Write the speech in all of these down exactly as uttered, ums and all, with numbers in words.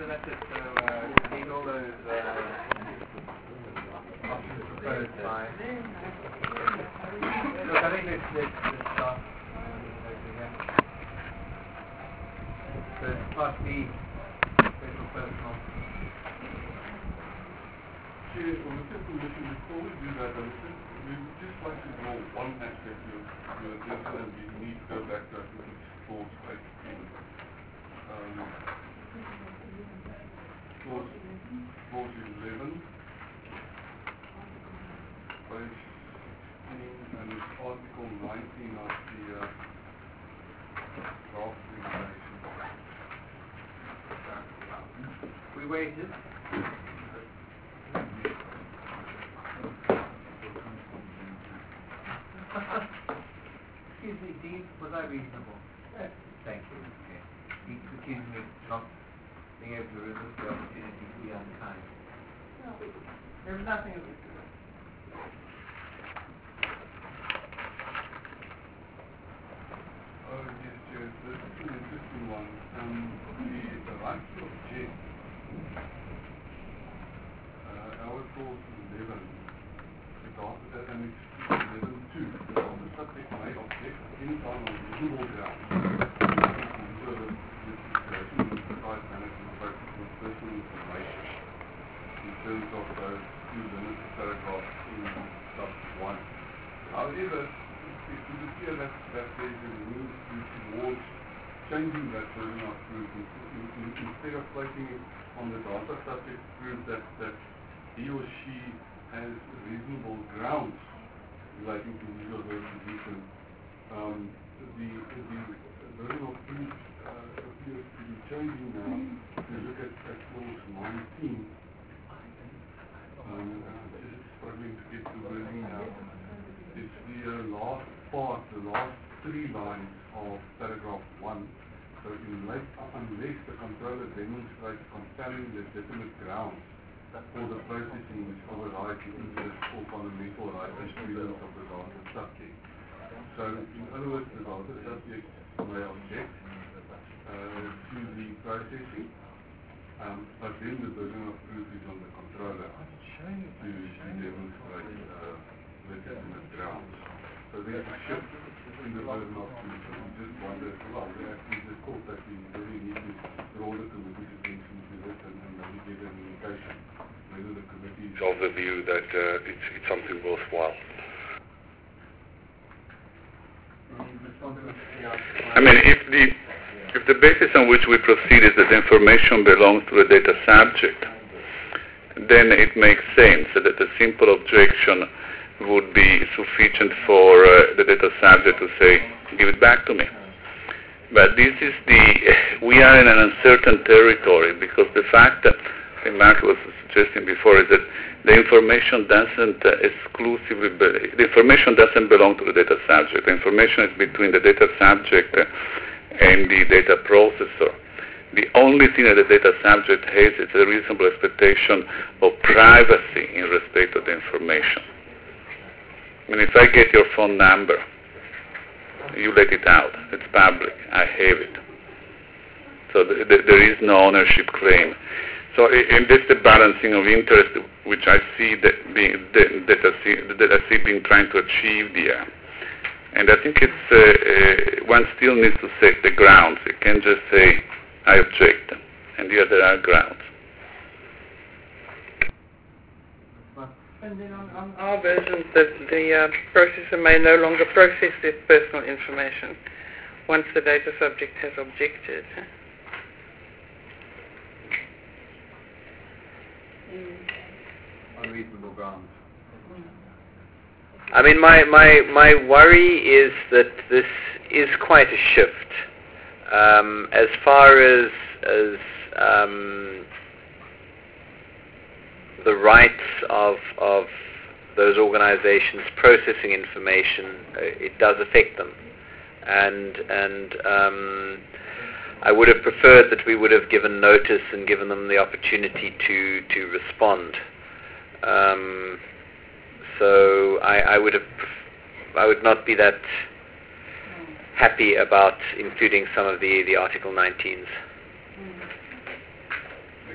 that's it. So uh, need all those uh, options proposed by. Look, I think let's let's, let's start. So it's part B, special personal. Chair, on the permission, before we do that, I would just, we would just like to draw one aspect of your agenda, and we need to go back to, I think it's clause eighteen. Um, clause, clause eleven, page sixteen, and it's article nineteen of the uh, draft regulation. We waited. Excuse me, Dean, was I reasonable? Yes. Thank you. Okay. He accused me of not being able to resist the opportunity to be unkind. No, there was nothing of it. Oh, yes, Chair. This is an interesting one. Um, the, the right to object, uh, our clause eleven, it asks that an eleven two, the subject may object any time on reasonable grounds to the litigation in precise manner to practice with personal information in terms of those two limited paragraphs in sub one. However, it would appear that, that there is a move towards changing that version of proof in, in, in, instead of placing it on the data subject proof that, that he or she has reasonable grounds relating to his or her position. Um, the, the version of proof uh, appears to be changing now. If you look at, at clause nineteen, um, I'm just struggling to get the wording now. It's the uh, last part, the last three lines of paragraph one. So unless, unless the controller demonstrates compelling legitimate grounds for the processing which overrides the interest or fundamental rights and freedoms of the data subject. So in other words, the data subject may object uh, to the processing, um, but then the burden of proof is on the controller to, to demonstrate uh, legitimate grounds. So there's a shift in the burden of proof. So we just wonder, well, we actually just thought that we really need to draw the committee's attention to this and, and maybe give an indication whether the committee is of the view that uh, it's, it's something worthwhile. I mean, if the if the basis on which we proceed is that information belongs to the data subject, then it makes sense that a simple objection would be sufficient for uh, the data subject to say, give it back to me. But this is the, we are in an uncertain territory because the fact that, and Mark was suggesting before, is that the information doesn't uh, exclusively, be, the information doesn't belong to the data subject. The information is between the data subject uh, and the data processor. The only thing that the data subject has is a reasonable expectation of privacy in respect of the information. I mean, if I get your phone number, you let it out. It's public. I have it. So th- th- there is no ownership claim. So, and that's the balancing of interest which I see that being that, that, I, see, that I see being trying to achieve there. And I think it's uh, uh, one still needs to set the grounds. You can't just say I object, and the other are grounds. And then on, on our version, that the uh, processor may no longer process this personal information once the data subject has objected. Mm. On reasonable grounds. I mean, my, my, my worry is that this is quite a shift. Um, as far as, as um, the rights of, of those organizations processing information, uh, it does affect them. And, and um, I would have preferred that we would have given notice and given them the opportunity to, to respond. Um, so I, I would have, I would not be that happy about including some of the, the Article nineteens.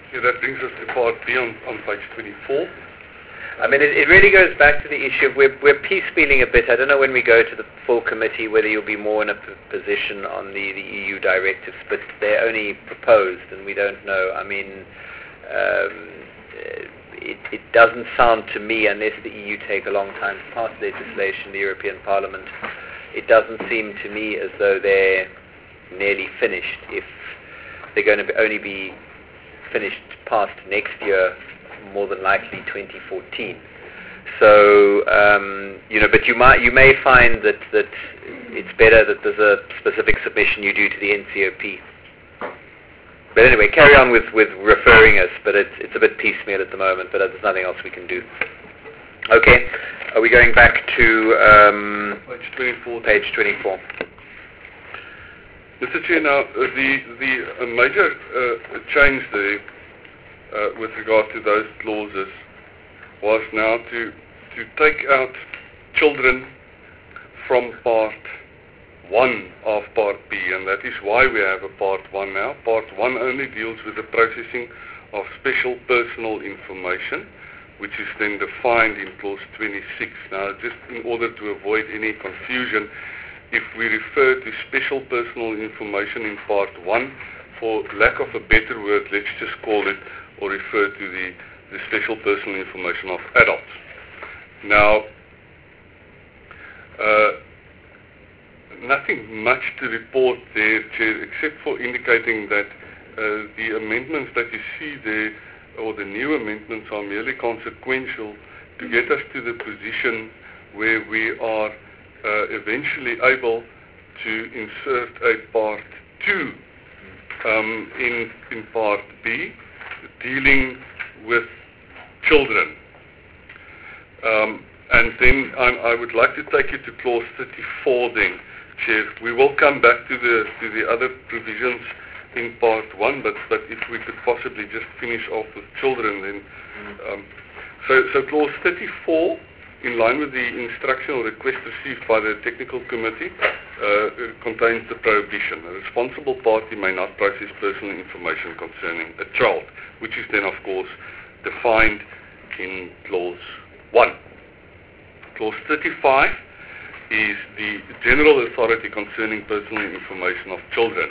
Yeah, that brings us to part B on, on page twenty-four. I mean, it, it really goes back to the issue of we're, we're piecemealing a bit. I don't know when we go to the full committee whether you'll be more in a p- position on the, the E U directives, but they're only proposed and we don't know. I mean, um, it, it doesn't sound to me, unless the E U take a long time to pass legislation, the European Parliament, it doesn't seem to me as though they're nearly finished. If they're going to be only be finished past next year, more than likely twenty fourteen. So um, you know, but you might you may find that that it's better that there's a specific submission you do to the N C O P. But anyway, carry on with, with referring us. But it's it's a bit piecemeal at the moment. But there's nothing else we can do. Okay, are we going back to um, page twenty-four? Page twenty-four. Mister Chair, now uh, the the uh, major uh, change there, Uh, with regard to those clauses, was now to to take out children from part one of part B, and that is why we have a part one now. Part one only deals with the processing of special personal information, which is then defined in clause twenty-six. Now, just in order to avoid any confusion, if we refer to special personal information in part one, for lack of a better word, let's just call it or refer to the, the special personal information of adults. Now, uh, nothing much to report there, Chair, except for indicating that uh, the amendments that you see there, or the new amendments, are merely consequential to get us to the position where we are uh, eventually able to insert a part two um, in, in part B, dealing with children. Um, and then I, I would like to take you to clause thirty-four then, Chair. We will come back to the to the other provisions in part one, but, but if we could possibly just finish off with children then. Um, so, so clause thirty-four, in line with the instruction or request received by the technical committee, uh, contains the prohibition. A responsible party may not process personal information concerning a child, which is then, of course, defined in clause one. Clause thirty-five is the general authority concerning personal information of children.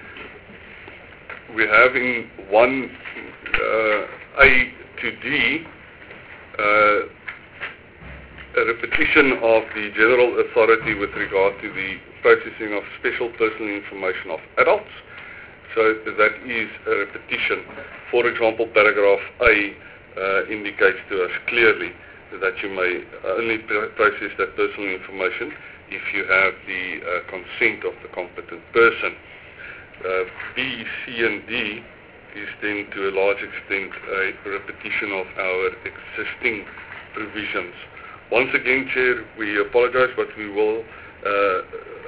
We have in one uh, A to D uh, a repetition of the general authority with regard to the processing of special personal information of adults. So that is a repetition. For example, paragraph A uh, indicates to us clearly that you may only pr- process that personal information if you have the uh, consent of the competent person. Uh, B, C, and D is then to a large extent a repetition of our existing provisions. Once again, Chair, we apologize, but we will uh,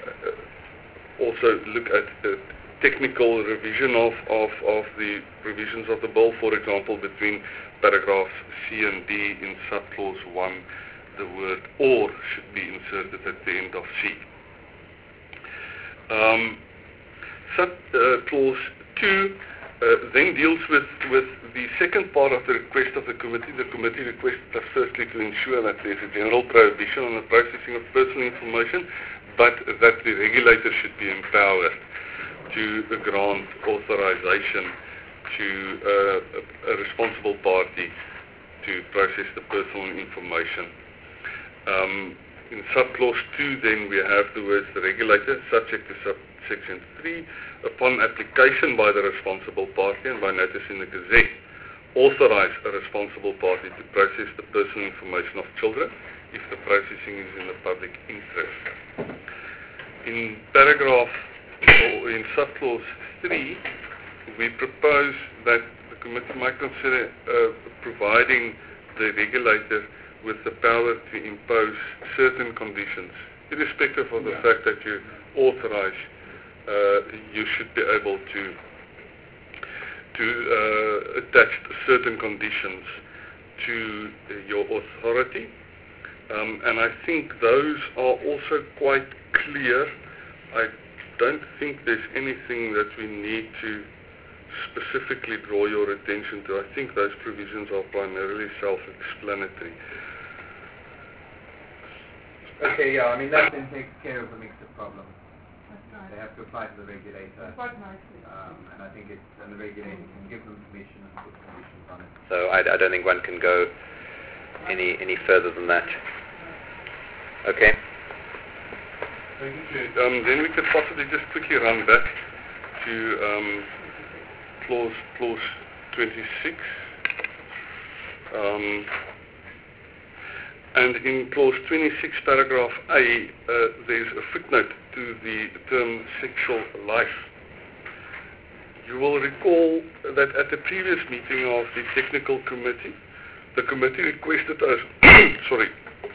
also look at the technical revision of, of, of the provisions of the bill. For example, between paragraphs C and D in subclause one, the word or should be inserted at the end of C. Um, subclause two uh, then deals with, with the second part of the request of the committee. The committee requests us firstly to ensure that there is a general prohibition on the processing of personal information, but that the regulator should be empowered to grant authorization to uh, a, a responsible party to process the personal information. Um, in subclause two, then, we have the words the regulator, subject to subsection three, upon application by the responsible party and by notice in the Gazette, authorize a responsible party to process the personal information of children if the processing is in the public interest. In paragraph, or in subclause three, we propose that the committee might consider uh, providing the regulator with the power to impose certain conditions, irrespective of the yeah. fact that you authorize, uh, you should be able to to uh, attach certain conditions to uh, your authority. Um, and I think those are also quite clear. I don't think there's anything that we need to specifically draw your attention to. I think those provisions are primarily self-explanatory. Okay, yeah, I mean, that then takes care of the mixer problem. That's right. They have to apply to the regulator, Quite nicely. um, and I think it's, and the regulator can give them permission and put conditions on it. So I, I don't think one can go any any further than that. Okay. Thank you, Chair. Um, then we could possibly just quickly run back to um, clause clause twenty-six. Um, and in clause twenty-six, paragraph A, uh, there's a footnote to the term sexual life. You will recall that at the previous meeting of the technical committee, the committee requested us, sorry,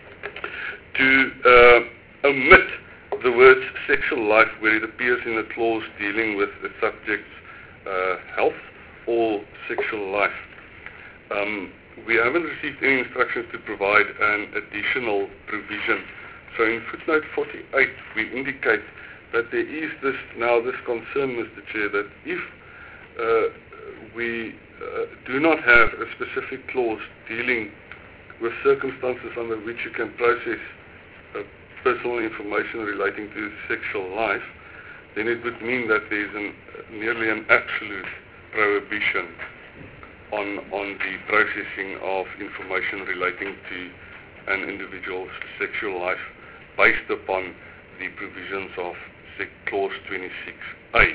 to uh, omit the words sexual life where it appears in a clause dealing with the subject's uh, health or sexual life. Um, we haven't received any instructions to provide an additional provision. So in footnote forty-eight, we indicate that there is this now this concern, Mister Chair, that if uh, we uh, do not have a specific clause dealing with circumstances under which you can process uh, personal information relating to sexual life, then it would mean that there is an, uh, nearly an absolute prohibition on, on the processing of information relating to an individual's sexual life based upon the provisions of clause twenty-six A.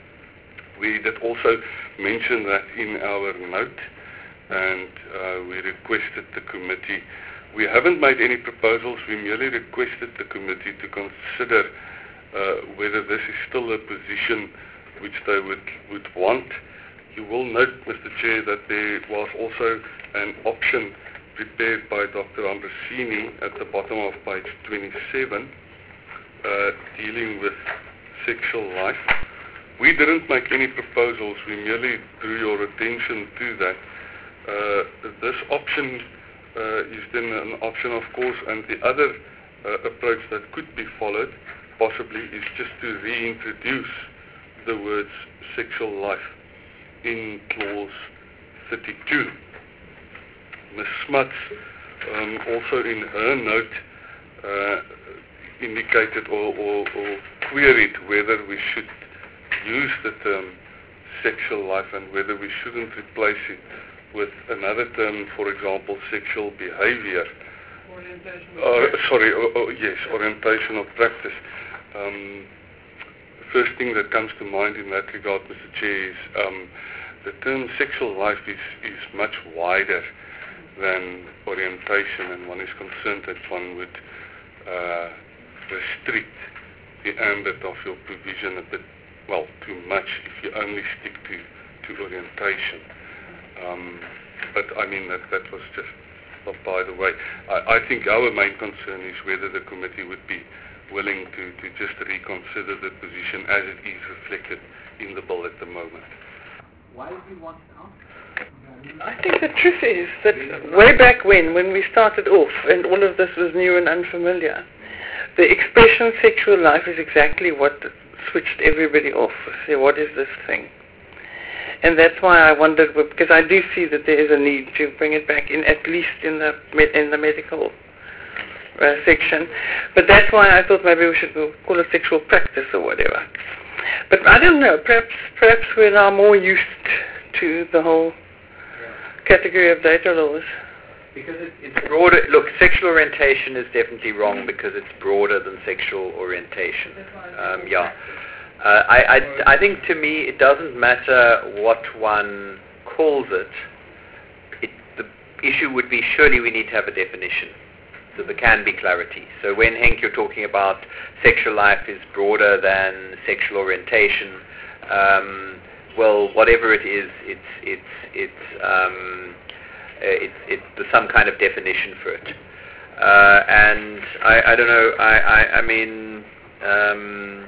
We did also mention that in our note, and uh, we requested the committee. We haven't made any proposals, we merely requested the committee to consider uh, whether this is still a position which they would, would want. You will note, Mister Chair, that there was also an option prepared by Doctor Ambrosini at the bottom of page twenty-seven, uh, dealing with sexual life. We didn't make any proposals, we merely drew your attention to that. Uh, this option uh, is then an option, of course, and the other uh, approach that could be followed, possibly, is just to reintroduce the words sexual life in clause thirty-two. Miz Smuts um, also in her note uh, indicated or, or, or queried whether we should use the term sexual life and whether we shouldn't replace it with another term, for example, sexual behavior. Orientation. Uh, sorry, oh, oh, yes, orientation of practice. Um, first thing that comes to mind in that regard, Mister Chair, is um, the term sexual life is, is much wider than orientation, and one is concerned that one would uh, restrict the ambit of your provision a bit, well, too much if you only stick to, to orientation. Um, but I mean, that, that was just uh, by the way. I, I think our main concern is whether the committee would be willing to, to just reconsider the position as it is reflected in the bill at the moment. Why do we want it out? I think the truth is that way back when, when we started off and all of this was new and unfamiliar, the expression sexual life is exactly what switched everybody off. Say, what is this thing? And that's why I wondered, because I do see that there is a need to bring it back in, at least in the in the medical uh, section. But that's why I thought maybe we should call it sexual practice or whatever. But I don't know. Perhaps perhaps we're now more used to the whole category of data laws. Because it, it's broader. Look, sexual orientation is definitely wrong because it's broader than sexual orientation. Um, yeah. Uh, I, I, I think to me it doesn't matter what one calls it. it. The issue would be surely we need to have a definition so there can be clarity. So when, Henk, you're talking about sexual life is broader than sexual orientation, um, well, whatever it is, it's it's it's um, it's it's there's some kind of definition for it. Uh, and I, I don't know. I I, I mean. Um,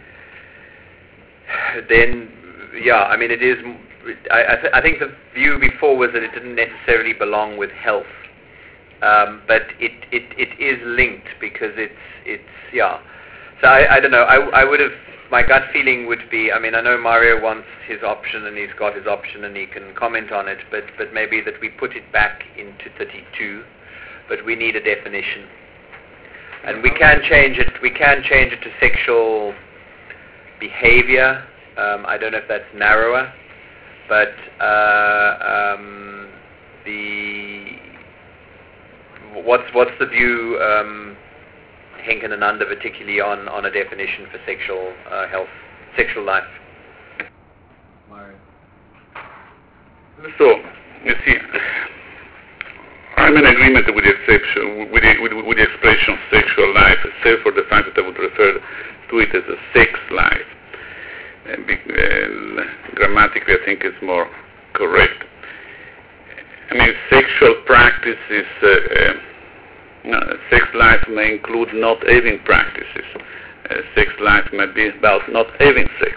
then, yeah, I mean, it is, I, I, th- I think the view before was that it didn't necessarily belong with health, um, but it, it, it is linked because it's, it's yeah. So I, I don't know, I, I would have my gut feeling would be, I mean, I know Mario wants his option and he's got his option and he can comment on it, but, but maybe that we put it back into thirty-two, but we need a definition. And we can change it, we can change it to sexual behavior. Um, I don't know if that's narrower, but uh, um, the what's what's the view, um, Henk and Ananda, particularly on, on a definition for sexual uh, health, sexual life? Mario. So, you see, I'm in agreement with the exception, with the, with, with the expression sexual life, save for the fact that I would refer to it as a sex life. And be, uh, grammatically, I think it's more correct. I mean, sexual practices, uh, uh, uh, sex life may include not having practices. Uh, sex life may be about not having sex.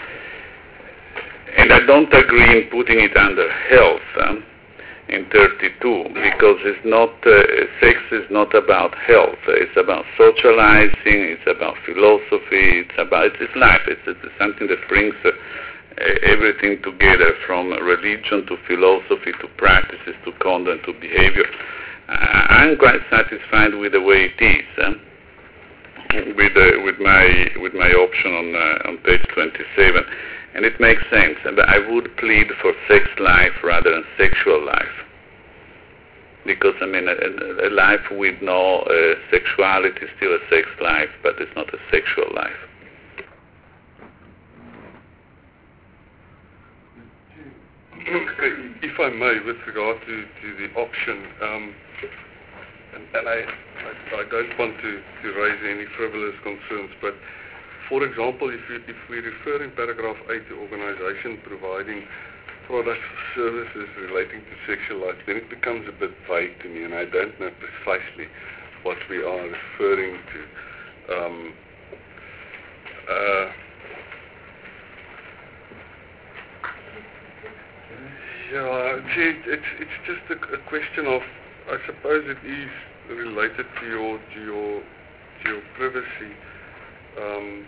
And I don't agree in putting it under health um, in thirty-two, because it's not, uh, sex is not about health. It's about socializing, it's about philosophy, it's about, it's life. It's, it's something that brings uh, everything together, from religion to philosophy to practices to conduct to behavior. Uh, I'm quite satisfied with the way it is, eh? with uh, with my with my option on uh, on page twenty-seven, and it makes sense. And I would plead for sex life rather than sexual life, because I mean a, a life with no uh, sexuality is still a sex life, but it's not a sexual life. If I may, with regard to, to the option, um, and, and I, I, I don't want to, to raise any frivolous concerns, but for example, if, you, if we refer in paragraph eight to organization providing products or services relating to sexual life, then it becomes a bit vague to me, and I don't know precisely what we are referring to. Um, uh, Yeah, see, it's it's just a, a question of, I suppose it is related to your to your to your privacy, um,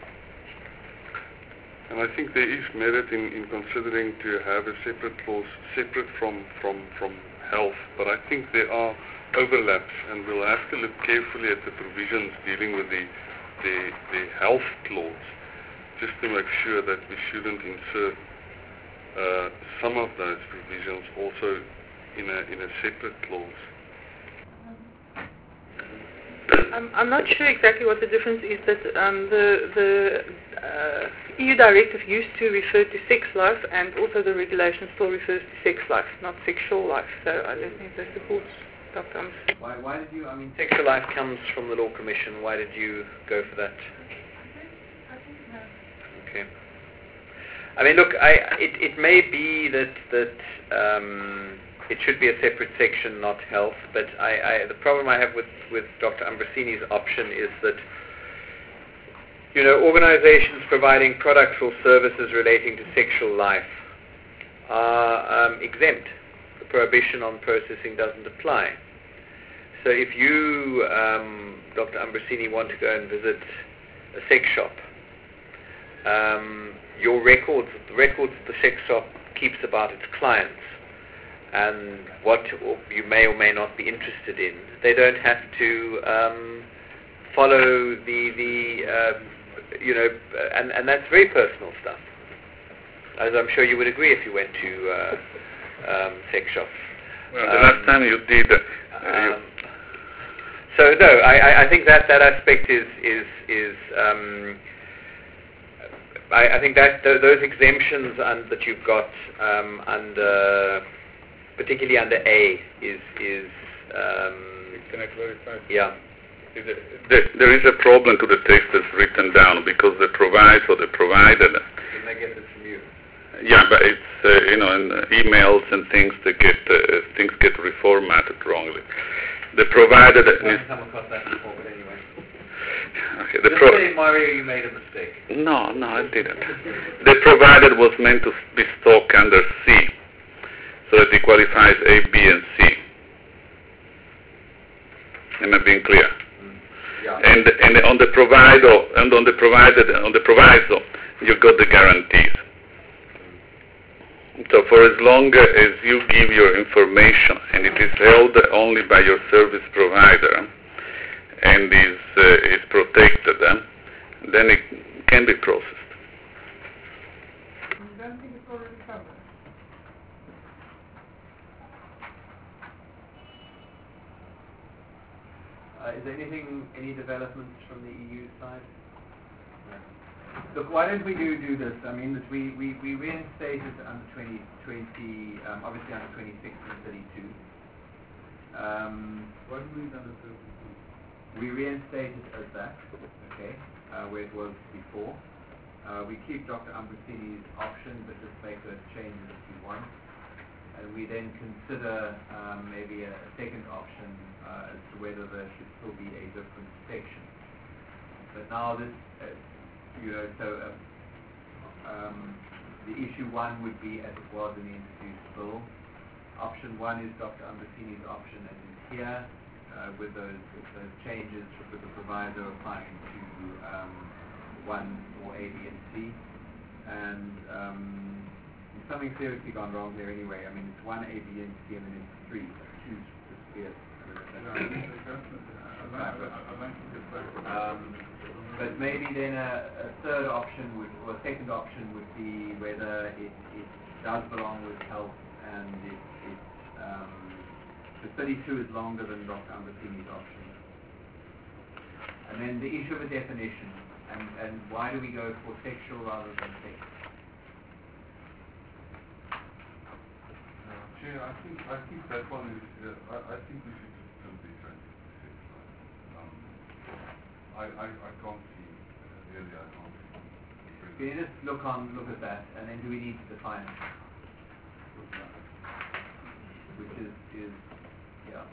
and I think there is merit in, in considering to have a separate clause separate from from from health. But I think there are overlaps, and we'll have to look carefully at the provisions dealing with the the, the health clause, just to make sure that we shouldn't insert Uh, some of those provisions also in a in a separate clause. I'm, I'm not sure exactly what the difference is, but um, the the uh, E U directive used to refer to sex life, and also the regulation still refers to sex life, not sexual life. So I don't think that supports Doctor Ambrosini. Why, why did you, I mean, Sexual life comes from the Law Commission. Why did you go for that? Okay. I mean, look, I, it, it may be that that um, it should be a separate section, not health. But I, I, the problem I have with, with Doctor Ambrosini's option is that, you know, organizations providing products or services relating to sexual life are um, exempt. The prohibition on processing doesn't apply. So if you, um, Doctor Ambrosini, want to go and visit a sex shop, um, your records, the records the sex shop keeps about its clients and what you may or may not be interested in, they don't have to um, follow the, the um, you know, and, and that's very personal stuff, as I'm sure you would agree if you went to uh, um, sex shops. Well, the um, last time you did... Uh, um, you so no, I, I think that, that aspect is, is, is um, I, I think that th- those exemptions un- that you've got um, under, particularly under A, is is um, Can I clarify? Yeah. There, there is a problem to the text that's written down, because the provider or the provider. didn't I get it from you? Yeah, but it's uh, you know, in uh, emails and things that get uh, things get reformatted wrongly. The provider that I is. haven't come across that before, but anyway. Okay, the Just pro- say, Mario, you made a mistake. No, no, I didn't. The provided was meant to be stock under C, so that it qualifies A, B, and C. Am I being clear? Mm. Yeah. And and on the provider and on the provided on the proviso, you got the guarantees. So for as long as you give your information and it is held only by your service provider and is uh, is protected, uh, then it can be processed. You don't think it's already covered? Uh, is there anything, any developments from the E U side? No. Look, why don't we do do this? I mean, that we, we, we reinstated under twenty twenty, um, obviously under twenty-six and thirty-two. Um, What do we under thirty-two? we reinstated as that, okay, uh, where it was before. Uh, we keep Doctor Ambrosini's option, but just make those changes if you want. And we then consider um, maybe a second option uh, as to whether there should still be a different section. But now this, uh, you know, so uh, um, the issue one would be as it was in the introduced bill. Option one is Doctor Ambrosini's option as is here, uh, with those with those changes with the proviso applying to um, one or A, B, and C. And um, something seriously gone wrong there anyway. I mean, it's one A, B, and C, and then it's three. Two disappeared. Um, but maybe then a, a third option would, or a second option would be whether it, it does belong with health and it, it um, the thirty-two is longer than Doctor Ambrosini's option. And then the issue of a definition, and, and why do we go for sexual rather than sex? Chair, I think I think that one is. Uh, I, I think we should just simply twenty-six. Um, I, I I can't see uh, really. I can't see. Can you just look on look at that, and then do we need to define it? Which is is yeah.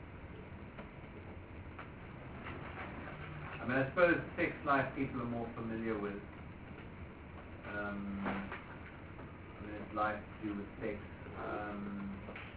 I mean, I suppose sex life people are more familiar with. Um, I mean, it's life to do with sex. Um,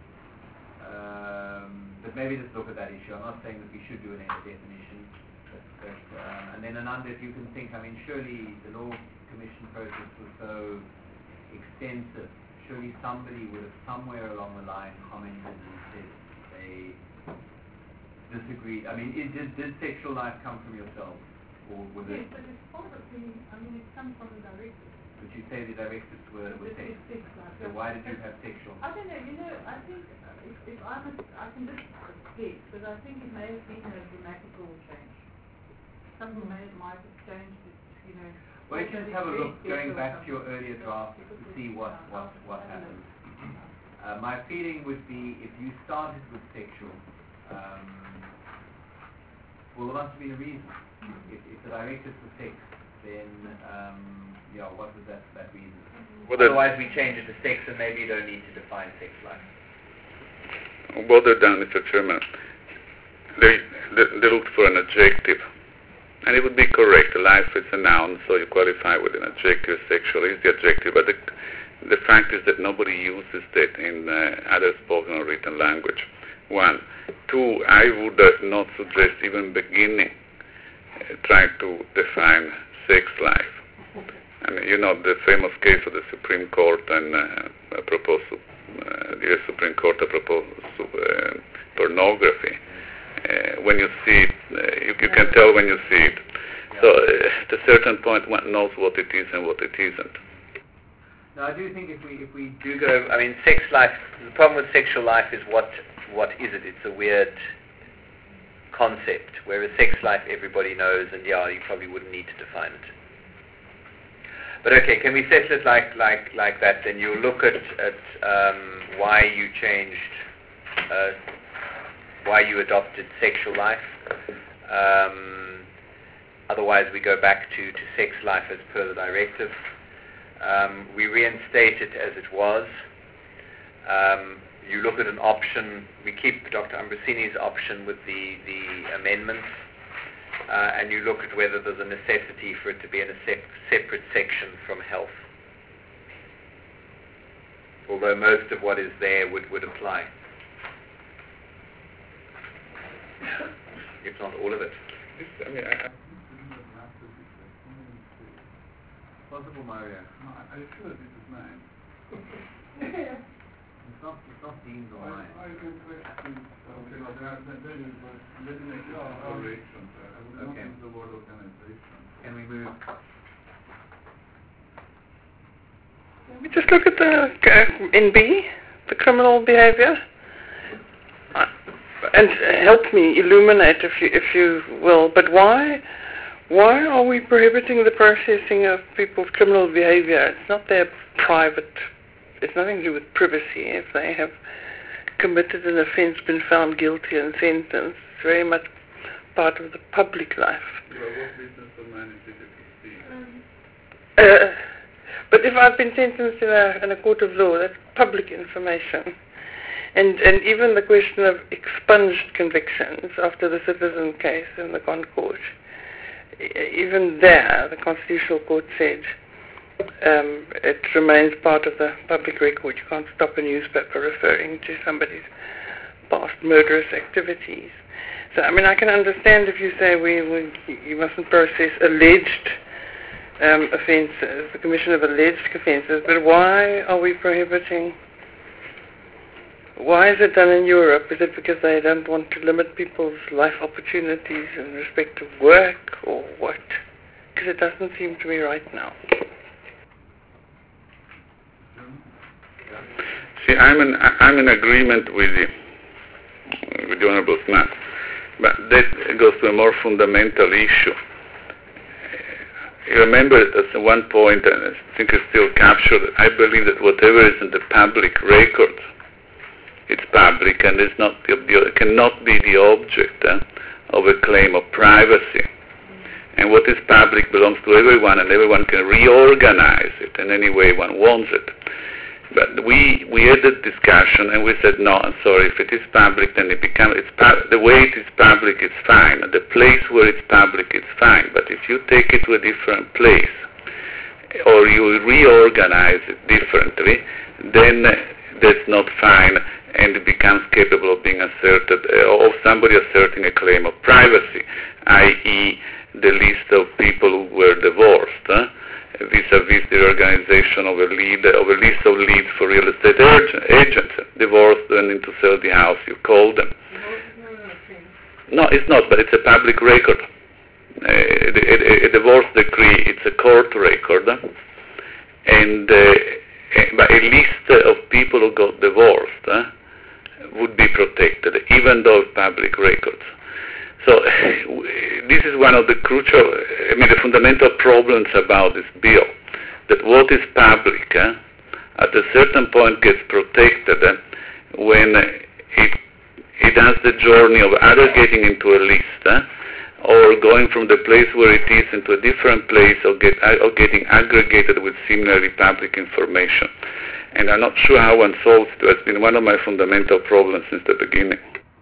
um, but maybe just look at that issue. I'm not saying that we should do an end definition, but, but um, and then another, if you can think, I mean, surely the law commission process was so extensive. Surely somebody would have somewhere along the line commented and said they disagreed. I mean, it, did, did sexual life come from yourself, or was Yes, it? but it's part of the, I mean, it comes from the directive. But you say the directives were, were It's- sex. it's sex life, So yeah. why did you have sexual? I don't know, you know, I think uh, if, if I'm a, I can just guess, but I think it may have been a grammatical change. Something may, might have changed it, you know. Well, let's just have a look, going back to your earlier draft, to see what, what, what happened. Uh, my feeling would be if you started with sexual, um, well, there must have been a reason. If, if the directive was sex, then, um, yeah, what was that, that reason? Well, that- Otherwise, we change it to sex, and maybe you don't need to define sex life. What they've done, Mister Chairman, they, they, they looked for an adjective. And it would be correct. Life is a noun, so you qualify with an adjective. Sexual is the adjective. But the, the fact is that nobody uses that in uh, other spoken or written language. One. Two, I would uh, not suggest even beginning uh, trying to define sex life. And you know the famous case of the Supreme Court and uh, proposed to, uh, the U S Supreme Court proposed to, uh, pornography. Uh, when you see it, uh, you, you can tell when you see it. So uh, at a certain point one knows what it is and what it isn't. Now, I do think if we if we Do go, I mean, sex life, the problem with sexual life is what, what is it? It's a weird concept, whereas sex life everybody knows, and yeah, you probably wouldn't need to define it. But okay, can we settle it like, like, like that? Then you'll look at, at um, why you changed, uh, why you adopted sexual life. Um, otherwise, we go back to, to sex life as per the directive. Um, we reinstate it as it was. Um, you look at an option. We keep Doctor Ambrosini's option with the, the amendments. Uh, and you look at whether there's a necessity for it to be in a sep- separate section from health. Although most of what is there would, would apply. If not all of it. This, I mean, I, I Possible, Maria. No, I I sure this is mine. It's not, it's not deemed or mine. I, I can question, okay, no, there, there, there is, but let me make a correction, sir. I would not Okay. use the word organization. Can we move? We just look at the uh, in B, the criminal behavior, uh, and help me illuminate, if you if you will. But why, why are we prohibiting the processing of people's criminal behavior? It's not their private. It's nothing to do with privacy. If they have committed an offence, been found guilty and sentenced, it's very much part of the public life. You are what business of man is it to see? Uh, But if I've been sentenced in a, in a court of law, that's public information. And and even the question of expunged convictions after the Citizen case in the Concord, even there, the Constitutional Court said um, it remains part of the public record. You can't stop a newspaper referring to somebody's past murderous activities. So, I mean, I can understand if you say we, we you mustn't process alleged Um, offences, the commission of alleged offences, but why are we prohibiting? Why is it done in Europe? Is it because they don't want to limit people's life opportunities in respect of work, or what? Because it doesn't seem to be right now. see, I'm in, I'm in agreement with the, with the Honourable Smart, but that goes to a more fundamental issue. You remember at one point, and I think it's still captured, I believe that whatever is in the public record, it's public and is not the, the, cannot be the object eh, of a claim of privacy. And what is public belongs to everyone, and everyone can reorganize it in any way one wants it. But we we had that discussion, and we said, no, I'm sorry, if it is public, then it becomes, it's pu- the way it is public, it's fine. The place where it's public, it's fine. But if you take it to a different place, or you reorganize it differently, then that's not fine, and it becomes capable of being asserted, uh, of somebody asserting a claim of privacy, that is the list of people who were divorced, huh? vis-a-vis the organization of a lead, of a list of leads for real estate agent, agents, divorced and need to sell the house, you call them. No, it's not, but it's a public record. Uh, a, a, a divorce decree, it's a court record, and uh, but a list of people who got divorced uh, would be protected, even though public records. So this is one of the crucial, I mean, the fundamental problems about this bill, that what is public uh, at a certain point gets protected uh, when it it has the journey of either getting into a list uh, or going from the place where it is into a different place, or, get, or getting aggregated with similarly public information. And I'm not sure how one solves it. It's been one of my fundamental problems since the beginning.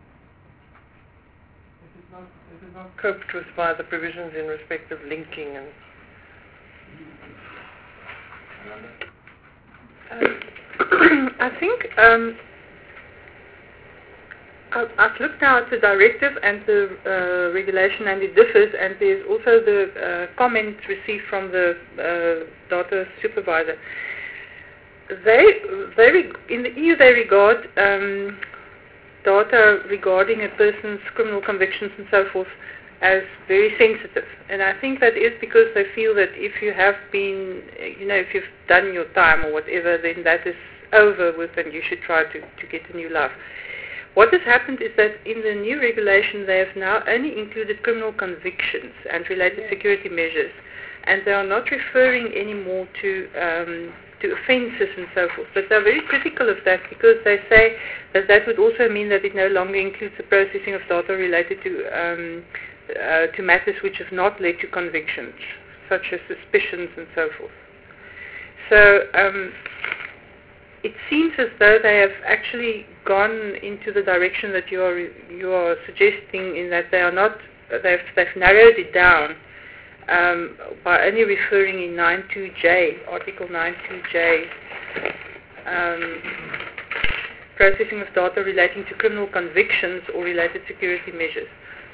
Coped with by the provisions in respect of linking and Um, I think um, I've, I've looked now at the directive and the uh, regulation, and it differs, and there's also the uh, comment received from the uh, data supervisor. They, they reg- in the E U they regard um, data regarding a person's criminal convictions and so forth as very sensitive, and I think that is because they feel that if you have been, you know, if you've done your time or whatever, then that is over with and you should try to, to get a new life. What has happened is that in the new regulation they have now only included criminal convictions and related yes. security measures, and they are not referring anymore to um, to offences and so forth. But they're very critical of that because they say that that would also mean that it no longer includes the processing of data related to um, uh, to matters which have not led to convictions, such as suspicions and so forth. So um, it seems as though they have actually gone into the direction that you are you are suggesting, in that they are not they've they've narrowed it down um, by only referring in nine two J, Article nine two J, um, processing of data relating to criminal convictions or related security measures.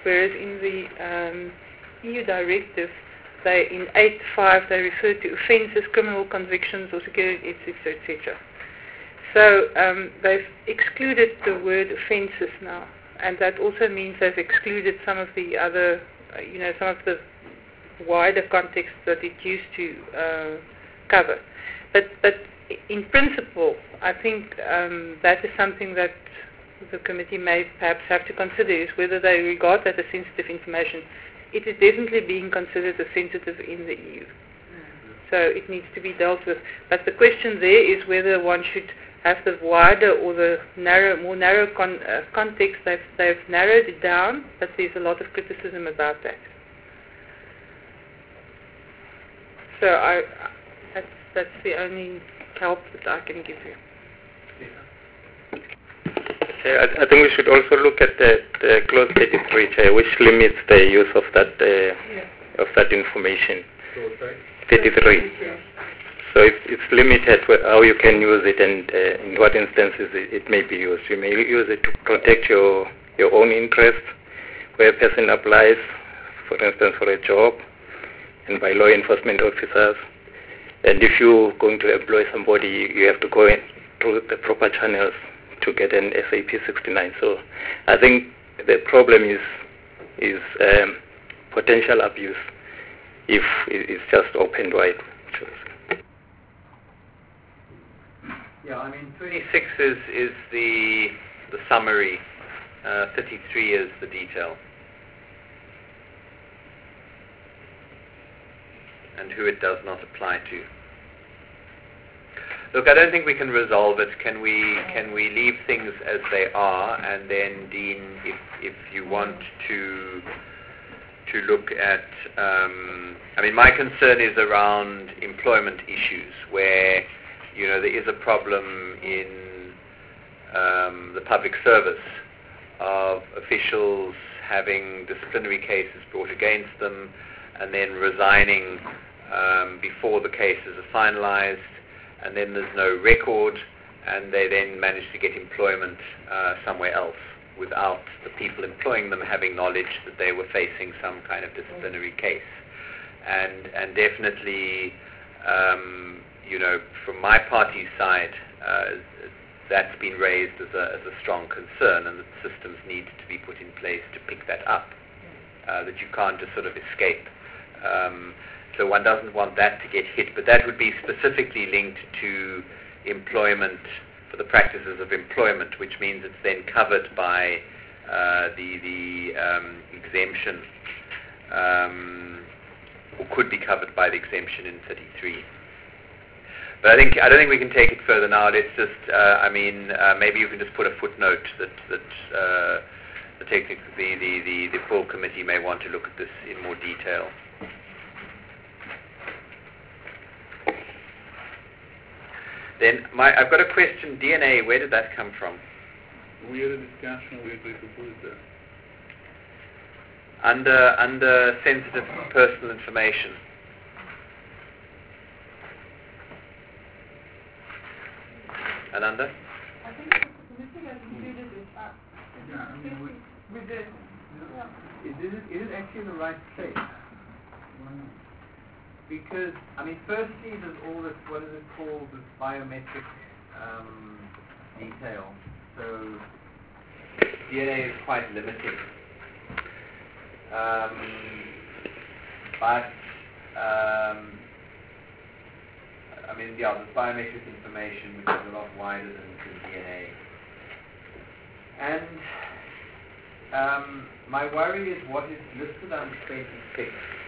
whereas in the um, E U directive, they in eight point five they refer to offences, criminal convictions, or security, et cetera, et cetera. So um, they've excluded the word offences now, and that also means they've excluded some of the other, uh, you know, some of the wider context that it used to uh, cover. But, but in principle, I think um, that is something that the committee may perhaps have to consider, is whether they regard that as sensitive information. It is definitely being considered as sensitive in the E U. So it needs to be dealt with. But the question there is whether one should have the wider or the narrow, more narrow con, uh, context. They've, they've narrowed it down, but there's a lot of criticism about that. So I, that's, that's the only help that I can give you. Okay, I, I think we should also look at the, the clause thirty-three, Chair, which limits the use of that uh, yeah. of that information. thirty-three. Yeah. So it, it's limited how you can use it and uh, in what instances it, it may be used. You may use it to protect your your own interests, where a person applies, for instance, for a job, and by law enforcement officers. And if you're going to employ somebody, you have to go in through the proper channels to get an S A P sixty-nine. So I think the problem is is um, potential abuse if it's just opened wide. Yeah, I mean, twenty-six is, is the the summary, uh, thirty-three is the detail. And who it does not apply to. Look, I don't think we can resolve it. Can we can we leave things as they are, and then, Dean, if if you want to to look at, um, I mean, my concern is around employment issues, where, you know, there is a problem in um, the public service of officials having disciplinary cases brought against them and then resigning um, before the cases are finalized, and then there's no record, and they then manage to get employment uh, somewhere else without the people employing them having knowledge that they were facing some kind of disciplinary case. And and definitely, um, you know, from my party's side, uh, that's been raised as a, as a strong concern, and that systems need to be put in place to pick that up, uh, that you can't just sort of escape. Um, so one doesn't want that to get hit, but that would be specifically linked to employment, for the practices of employment, which means it's then covered by uh, the, the um, exemption, um, or could be covered by the exemption in thirty-three. But I think I don't think we can take it further now. Let's just, uh, I mean, uh, maybe you can just put a footnote that that uh, the, technic, the, the, the, the full committee may want to look at this in more detail. Then my, I've got a question. D N A, where did that come from? We had a discussion where they could put it there. Under under sensitive personal information. Ananda? I think the committee has included it. Uh, yeah, I mean, we, we did. Yeah. Is, it, is it actually the right place? Because, I mean, firstly, there's all this, what is it called, this biometric um, detail. So D N A is quite limited. Um, but, um, I mean, yeah, there's biometric information, which is a lot wider than, than D N A. And um, my worry is what is listed on twenty-six.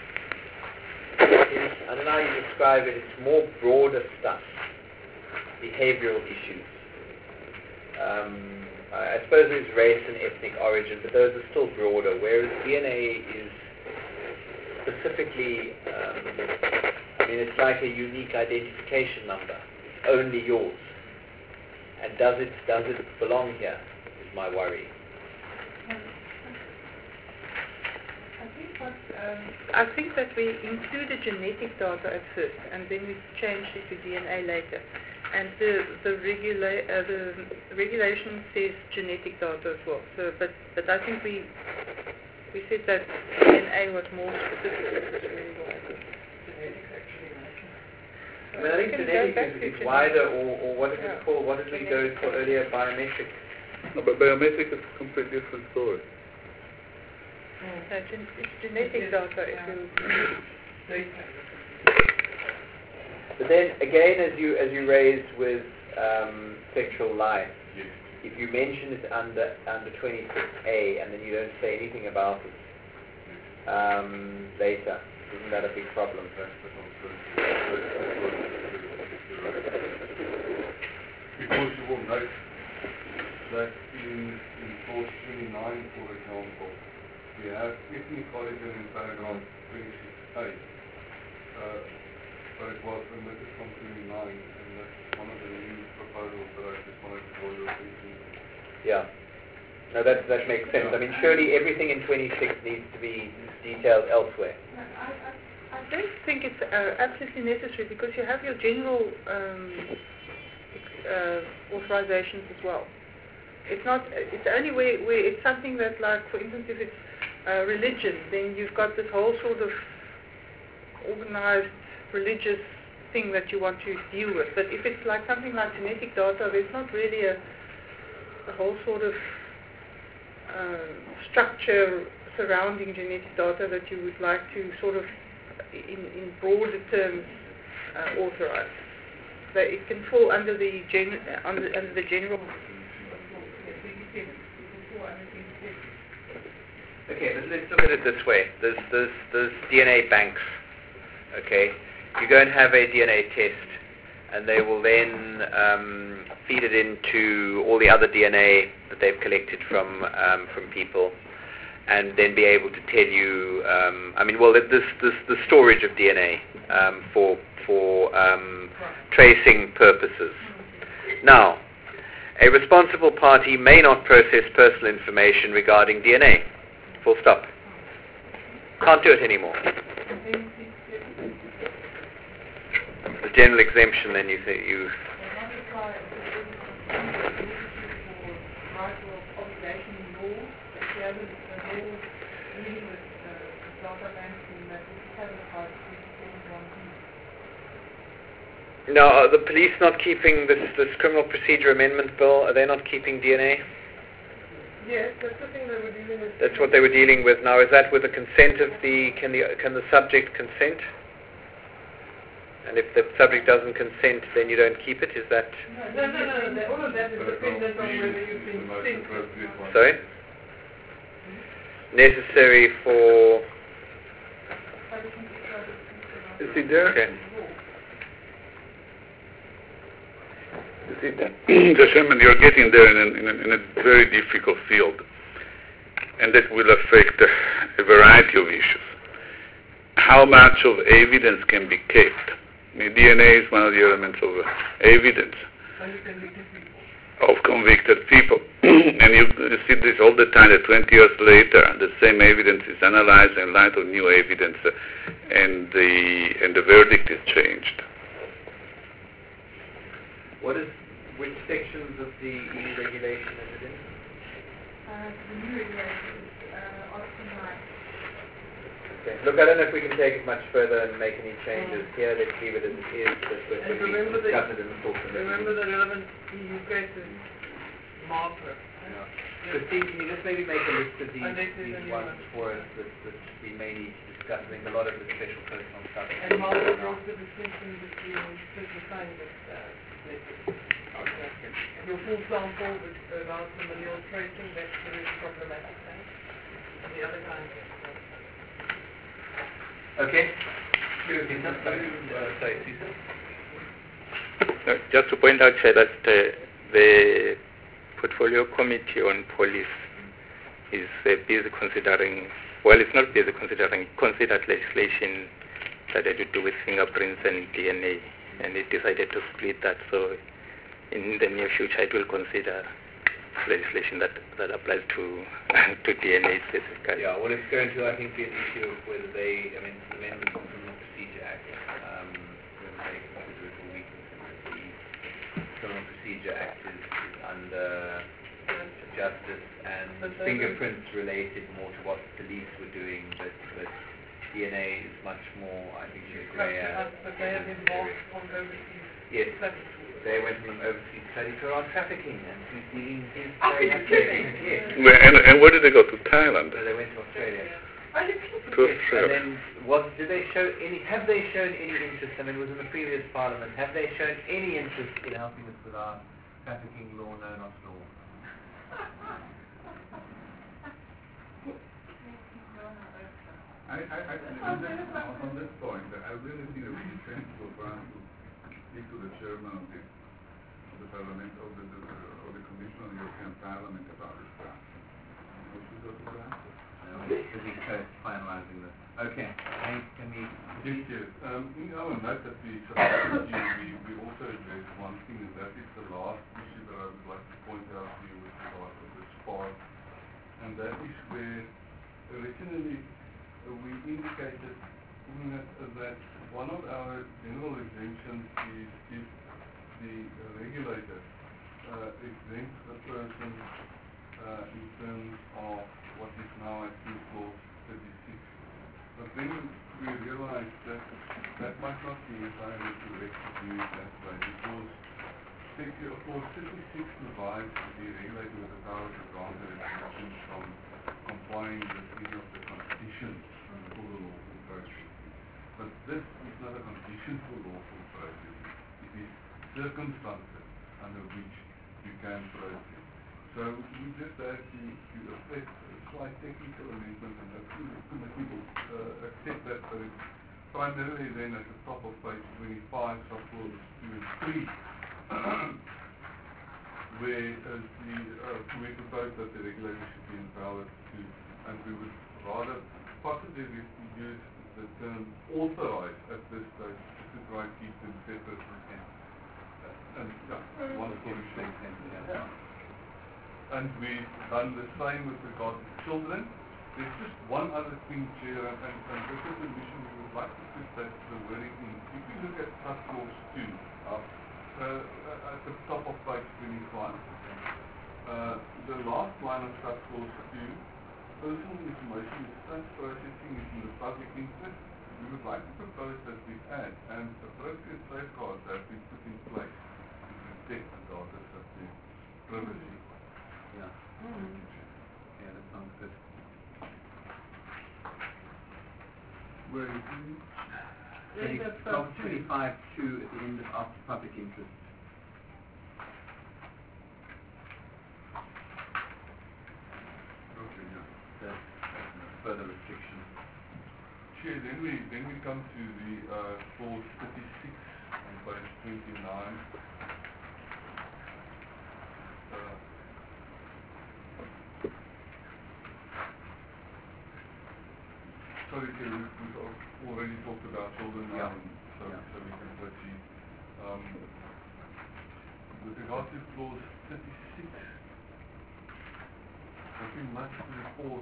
Is, I don't know how you describe it, it's more broader stuff, behavioral issues. Um, I, I suppose there's race and ethnic origin, but those are still broader, whereas D N A is specifically, um, I mean, it's like a unique identification number, only yours. And does it, does it belong here, is my worry. Um, I think that we included genetic data at first, and then we changed it to D N A later. And the the, regula- uh, the regulation says genetic data as well. So, but but I think we We said that D N A was more specific. That's really why the genetics actually matter. I mean, I think genetics is, is wider, or, or what is yeah. it called? What did we go for earlier? Biometric. No, but biometric is a completely different story. Mm. No, gen- it's genetic data. If you But then again, as you as you raised with um, sexual life, Yes. if you mention it under under twenty-six A and then you don't say anything about it um, later, isn't that a big problem? That's the concern. That's what- Because you will note that in, in clause twenty-nine, for example, we have ethnic origin in paragraph twenty-six A. Uh, but it was omitted from twenty-nine, and that's one of the new proposals that I just wanted to draw your attention to. Yeah. No, that that makes sense. I mean, surely everything in twenty-six needs to be detailed elsewhere. I, I, I don't think it's uh, absolutely necessary because you have your general um, uh, authorizations as well. It's not. It's only where, where it's something that, like, for instance, if it's uh, religion, then you've got this whole sort of organized religious thing that you want to deal with. But if it's like something like genetic data, there's not really a, a whole sort of uh, structure surrounding genetic data that you would like to sort of, in, in broader terms, uh, authorize. So it can fall under the gen, uh, under, under the general. Okay, but let's look at it this way. There's there's there's D N A banks. Okay, you go and have a D N A test, and they will then um, feed it into all the other D N A that they've collected from um, from people, and then be able to tell you. Um, I mean, well, this this the storage of D N A um, for for um, tracing purposes. Now, a responsible party may not process personal information regarding D N A. Full stop. Can't do it anymore. The general exemption, then you think you. Now, are the police not keeping this this criminal procedure amendment bill? Are they not keeping D N A? Yes, that's the thing they were dealing with. That's what they were dealing with. Now, is that with the consent of the, can the, can the subject consent? And if the subject doesn't consent, then you don't keep it, is that? No, no, no, no, all of that is dependent on whether you've been sent. Sorry? Necessary for... You see there? Okay. You see that? Gentlemen, you're getting there in a, in, a, in a very difficult field, and that will affect uh, a variety of issues. How much of evidence can be kept? I mean, D N A is one of the elements of uh, evidence of convicted people. And you, you see this all the time, that twenty years later, the same evidence is analyzed in light of new evidence, uh, and the and the verdict is changed. What is, which sections of the E U regulation is it in? Uh, the new regulation is uh, Article nine. Okay. Look, I don't know if we can take it much further and make any changes here. Let's leave it as it is. But we're And going remember to the- discuss it in the talk. Remember the relevant E U cases, marker. Christine, can you just maybe make a list of these, And this is these a new ones one. for us that, that we may need to discuss? I think a lot of the special personal stuff. And marker draws the distinction between certain kinds of uh, okay. Your full sample with about familial tracing, that's really problematic. Right? And the other kinds of Okay. Uh, sorry, Susan. No, just to point out, Chair, that uh, the Portfolio Committee on Police is uh, busy considering, well, it's not busy considering, considered legislation that had to do with fingerprints and D N A, and it decided to split that. So in the near future, it will consider legislation that, that applies to to D N A specifically. Yeah, well, it's going to, I think, be an issue of whether they, I mean, the amendments to the Criminal Procedure Act, um, whether they consider it a weakness, and that the Criminal Procedure Act is, is under justice, and fingerprints related more to what police were doing, but, but D N A is much more, I think, in the grey area. But they have involved on overseas. Yes, they went on an overseas study for around trafficking, and he's dealing his Oh, very you're much kidding? Yes. Where, and, and where did they go? To Thailand? So they went to Australia. Are you kidding? To Yes, and Australia. then was did they show any? Have they shown any interest? I mean, it was in the previous parliament. Have they shown any interest in helping us with our trafficking law, no, not law? I, I, I, on this, on this point, I really think it would be sensible for us to speak to the chairman of the, of the parliament, of the, the, of the Commission on the European Parliament about this draft. We should go to that. Because he's close to finalising this. Okay, can, can we... Yes, yes. Um, in our note that we submitted to you, we, we also addressed one thing, and that is the last issue that I would like to point out to you with regard to the spark. And that is where originally uh, we indicated that, uh, that one of our general exemptions is if the uh, regulator uh, exempts a person uh, in terms of what is now, I think, clause thirty-six. But then we realized that that might not be entirely correct to do it that way, because of course thirty-six provides the regulator with the power to grant a exemption from complying with any of the conditions for the lawful process. But this is not a condition for lawful process. It is circumstances under which you can process. So we just had to, to affect a slight technical amendment, and hopefully the committee will uh, accept that, but it's primarily then at the top of page twenty-five, subclauses two and three, where uh, the, uh, we propose that the regulator should be empowered to, and we would rather possibly use the term authorized at this stage to try to keep them separate and, and yeah, one for each thing. And we've done the same with regard to children. There's just one other thing, Chair, and, and, and this is the mission we would like to put that the wording in. If you look at subclause two, uh, uh, at the top of page twenty-five, uh, the last line of subclause two, personal information is such processing is in the public interest. We would like to propose that we add, and appropriate safeguards have been put in place to protect the data subject privacy. Yeah. Mm. Yeah, that sounds good. Where is it? Twenty, twelve twenty-five two at the end of after public interest. Okay, yeah. That's further restriction. Chair, then we then we come to the uh, clause thirty-six on page twenty-nine. Uh, Sorry, Chair, we've, we've already talked about children now, Yeah. and so, Yeah. so we can proceed. Um, with regard to clause thirty-six, nothing much to report.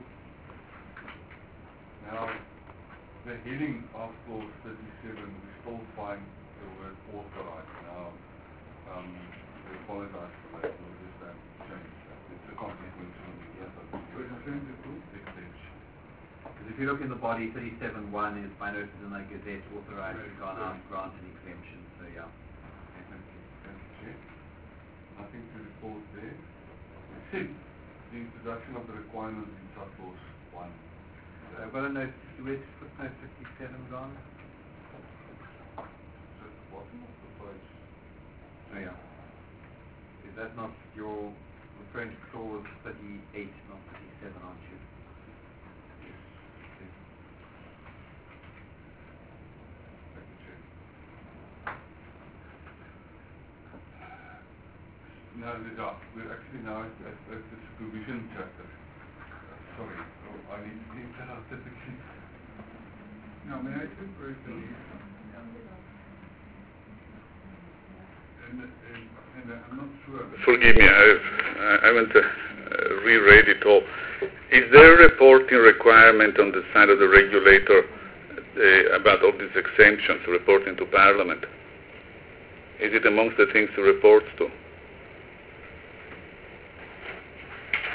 Now, the heading of clause thirty-seven, we still find the word authorized. Now, um, we apologize for that, we'll just have to change that. It's a consequence from the other. So it's going to do extension. Because if you look in the body, thirty-seven one is by notice in the Gazette authorized to grant out grant an exemption. So yeah. Okay, thank you. Thank you, Chair. Nothing to report there. Except the introduction of the requirements in subclause one. So I've got a note, where's footnote fifty-seven gone? So at the bottom of the page. Oh yeah. Is that not your referring to clause thirty-eight, not thirty-seven, aren't you? Yes. Okay. Thank you, Chair. No, the, yeah, we're actually now at, at, at the supervision chapter. Uh, sorry, oh, I need to link that out typically. No, may I speak briefly? And, and, and I'm not sure. Forgive me, I've, I haven't uh, reread it all. Is there a reporting requirement on the side of the regulator uh, about all these exemptions reporting to Parliament? Is it amongst the things to report to?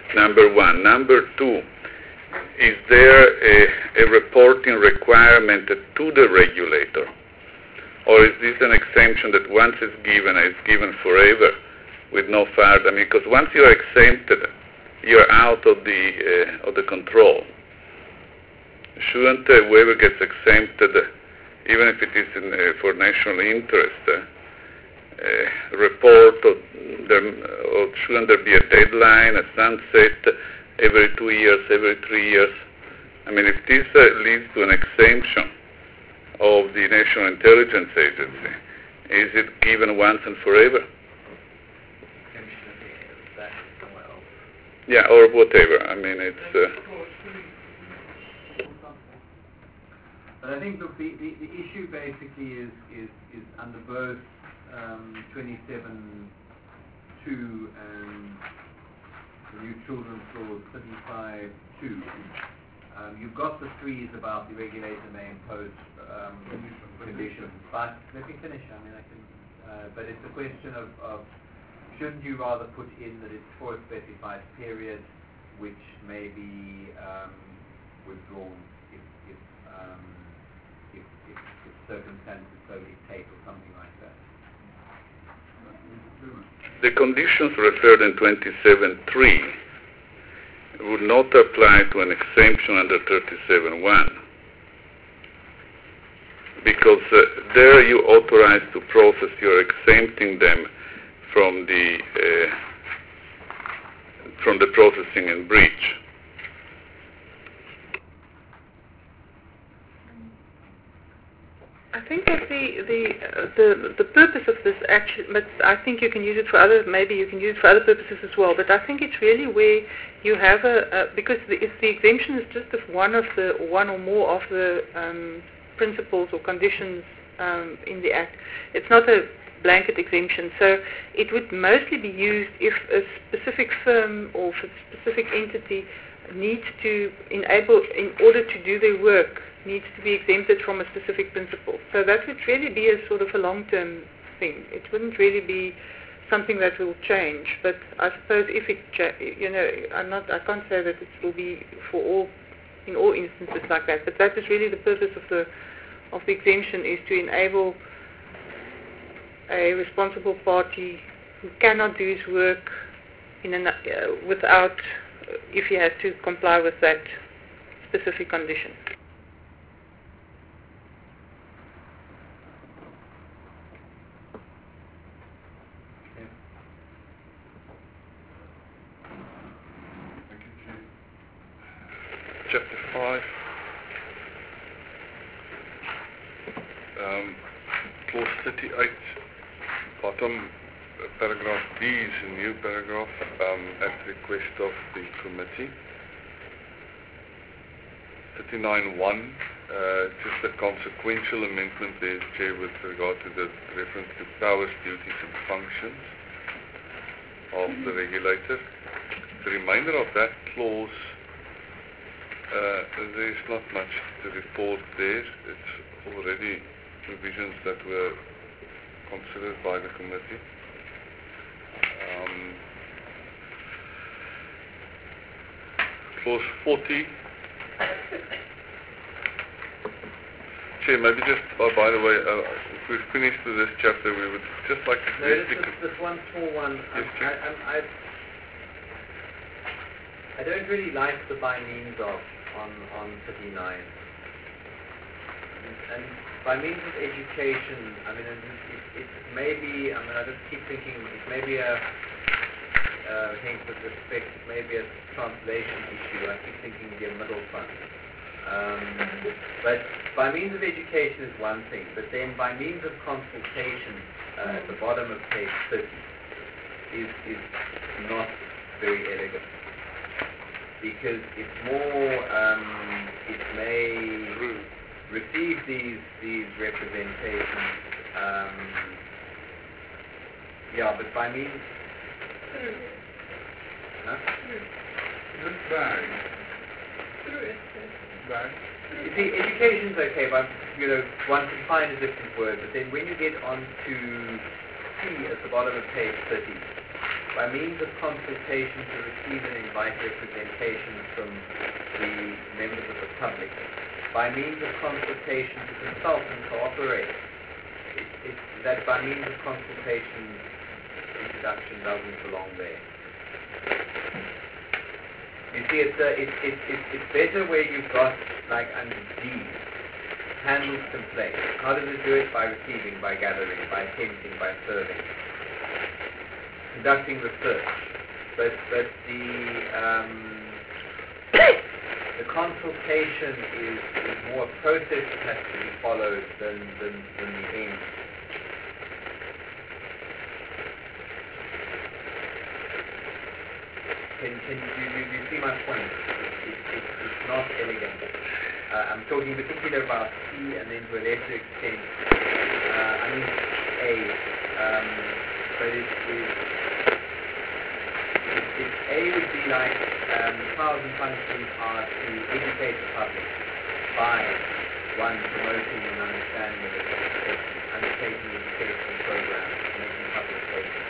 Number one. Number two, is there a, a reporting requirement to the regulator? Or is this an exemption that once it's given, it's given forever with no further? I mean, because once you're exempted, you're out of the uh, of the control. Shouldn't uh, whoever gets exempted, uh, even if it is in, uh, for national interest, uh, uh, report, or, there, or shouldn't there be a deadline, a sunset, every two years, every three years? I mean, if this uh, leads to an exemption of the National Intelligence Agency, is it given once and forever? Yeah, or whatever. I mean, it's... Uh, But I think, look, the, the, the issue basically is, is, is under both um, twenty-seven two and the new children's law thirty-five two. Um, you've got the threes about the regulator may impose um, conditions. But let me finish. I mean, I can. Uh, but it's a question of, of shouldn't you rather put in that it's for a specified period, which may be um, withdrawn if if, um, if, if, if circumstances so dictate or something like that. The conditions referred in twenty-seven three would not apply to an exemption under thirty-seven one, because uh, there you authorize to process, you're exempting them from the uh, from the processing and breach. I think that the the uh, the the purpose of this action, but I think you can use it for other. Maybe you can use it for other purposes as well. But I think it's really where you have a, a because the, if the exemption is just of one of the one or more of the um, principles or conditions um, in the Act, it's not a blanket exemption. So it would mostly be used if a specific firm or a specific entity needs to enable, in order to do their work, needs to be exempted from a specific principle. So that would really be a sort of a long-term thing. It wouldn't really be something that will change. But I suppose if it, cha- you know, I'm not, I can't say that it will be for all, in all instances like that. But that is really the purpose of the of the exemption, is to enable a responsible party who cannot do his work in an, uh, without, uh, if he has to comply with that specific condition. Chapter five, um, clause thirty-eight, bottom uh, paragraph B is a new paragraph um, at request of the committee. thirty-nine one, uh, just a consequential amendment there, Chair, with regard to the reference to powers, duties and functions of the regulator. The remainder of that clause, Uh, there's not much to report there. It's already provisions that were considered by the committee. Um, clause forty. Chair, maybe just, oh, by the way, uh, if we're finished with this chapter, we would just like to... No, this, is, this one small one. Yes, I, I, I, I don't really like the by means of on, on thirty-nine. And by means of education, I mean, it, it, it may be, I mean, I just keep thinking, it may be a, uh, I think with respect, it may be a translation issue. I keep thinking the middle fund. Um, but by means of education is one thing, but then by means of consultation, uh, at the bottom of page thirty, is, is not very elegant. Because it's more, um, it may receive these these representations, um, yeah, but by means, huh? Just bag. Bag. You see, education's okay, but you know, one can find a different word. But then when you get on to C at the bottom of page thirty, by means of consultation to receive and invite representations from the members of the public, by means of consultation to consult and cooperate. It, it, that by means of consultation introduction doesn't belong there. You see, it's, uh, it, it, it, it's better where you've got, like under G, handles complaints. How does it do it? By receiving, by gathering, by attempting, by serving. Conducting research. But, but the, um, the consultation is, is more a process that has to be followed than, than, than the end. Can, can you, you, you see my point? It, it, it, it's not elegant. Uh, I'm talking in particular about C and then to a lesser extent, uh, I mean A, um, but it is, it, it, A would be like um, powers and functions are to educate the public by, one, promoting and understanding of education, undertaking educational programs, making public statements.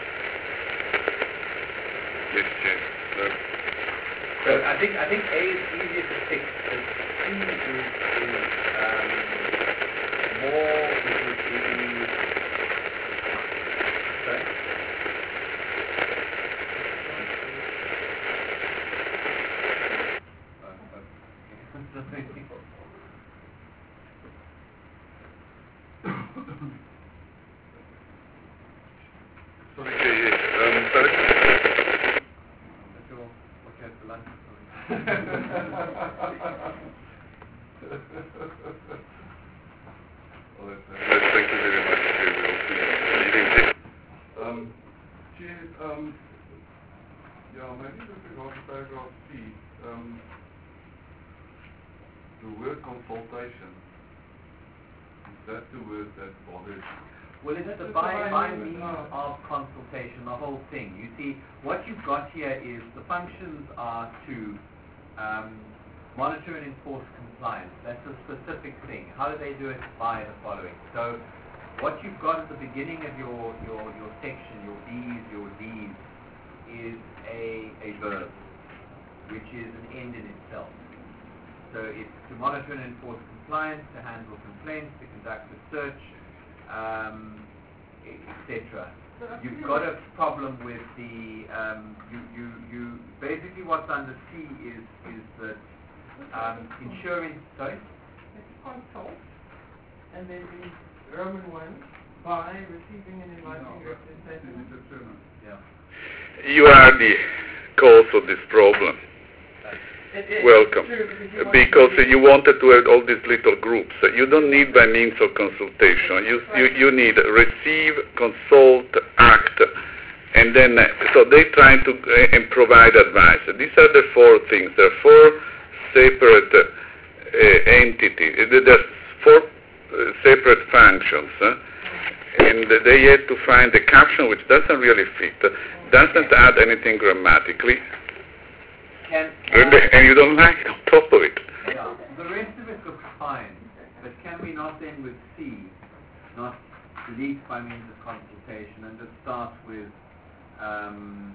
Yes, yes. No. So I think I think A is easier to fix, but C is, is um, more, it would be, sorry? Okay, yes. Um, sorry? That's your, what you had for lunch or something. Well, that's, uh, Yes, thank you very much. We will be leaving this. Um, Chair, um, yeah, maybe with regard to paragraph C, um, the word consultation, is that the word that bothers you? Well, it's the by, by means of consultation, the whole thing. You see, what you've got here is the functions are to um, monitor and enforce compliance. That's a specific thing. How do they do it? By the following. So what you've got at the beginning of your, your, your section, your B's, your D's, is a, a verb, which is an end in itself. So it's to monitor and enforce compliance, to handle complaints, to conduct research, um, et cetera. You've got a problem with the, um, you, you, you, basically what's under C is, is that um, ensuring, sorry? It's consult, and then in Roman one, by receiving and inviting representation. Yeah. You are the cause of this problem. Welcome. Because you wanted to have all these little groups. You don't need by means of consultation. You you, you need receive, consult, act, and then uh, so they try to uh, and provide advice. These are the four things. There are four separate uh, entities. There's four uh, separate functions, uh, and they have to find a caption which doesn't really fit, doesn't add anything grammatically. Can, can And, and you don't like it on top of it. yeah, the rest of it looks fine, but can we not then with C, not delete by means of consultation and just start with um,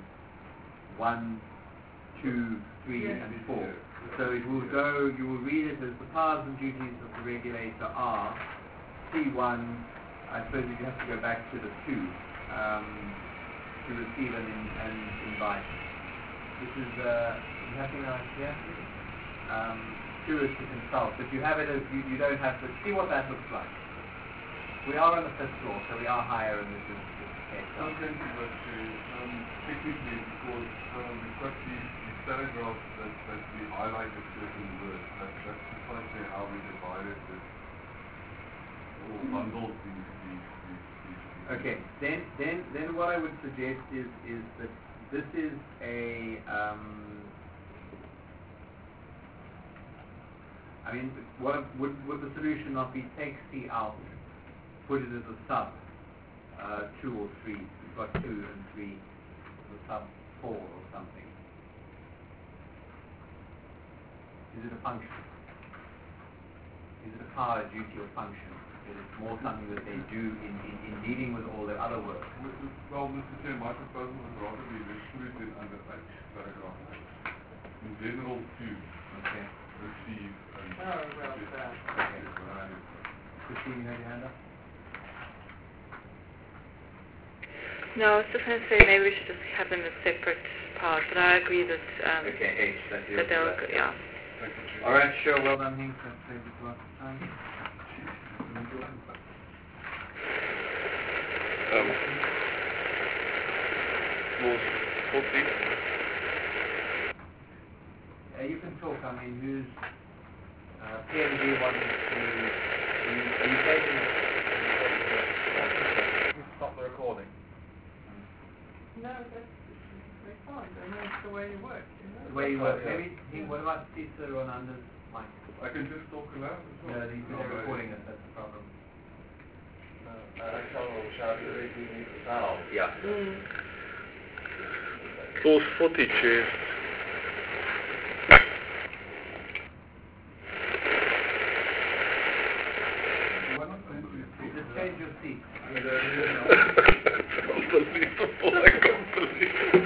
one, two, three, and four? So it will go, you will read it as the powers and duties of the regulator are C one, I suppose you have to go back to the two, um, to receive and, in, and invite. This is, uh, you have anything else here? Um, two is to consult, but you have it as, you, you don't have to, see what that looks like. We are on the fifth floor, so we are higher and this is, this is okay. I'm going to go to, um, technically, because um, we've got these, these paragraphs that, that we highlighted certain words. That, that's precisely how we divided this, or bundled these, these, these, these, these. Okay, then, then, then what I would suggest is, is that this is a, um, I mean, what would, would the solution not be take C out, put it as a sub, uh, two or three. We've got two and three, the sub four or something. Is it a function? Is it a power, duty, or function? Is it more something that they do in, in, in dealing with all their other work? Well, Mister Chair, my proposal would rather be included under H, paragraph H. In general, to Okay. receive and... Oh, well, get- that. Okay, all right. Christine, you had your hand up? No, I was just going to say maybe we should just have them as separate parts, but I agree that um, Okay, H, that deals that they'll, with that. yeah. Thank you, Chair. All right, sure, well done, Hinks. That saved us lots of time. Um, clause forty. Uh, you can talk, I mean, who's, uh, P M D wanted to, are you, are you taking it? Stop the recording. No, that's, that's fine. I know it's the way you work. The way you work, Yeah. maybe, Hing, what about Caesar or Ananda's mic? I can just talk aloud as well. No, these are recording us, that's the problem. Yeah. Clause forty, Chair. Just change your seat. Unbelievable, I can't believe it.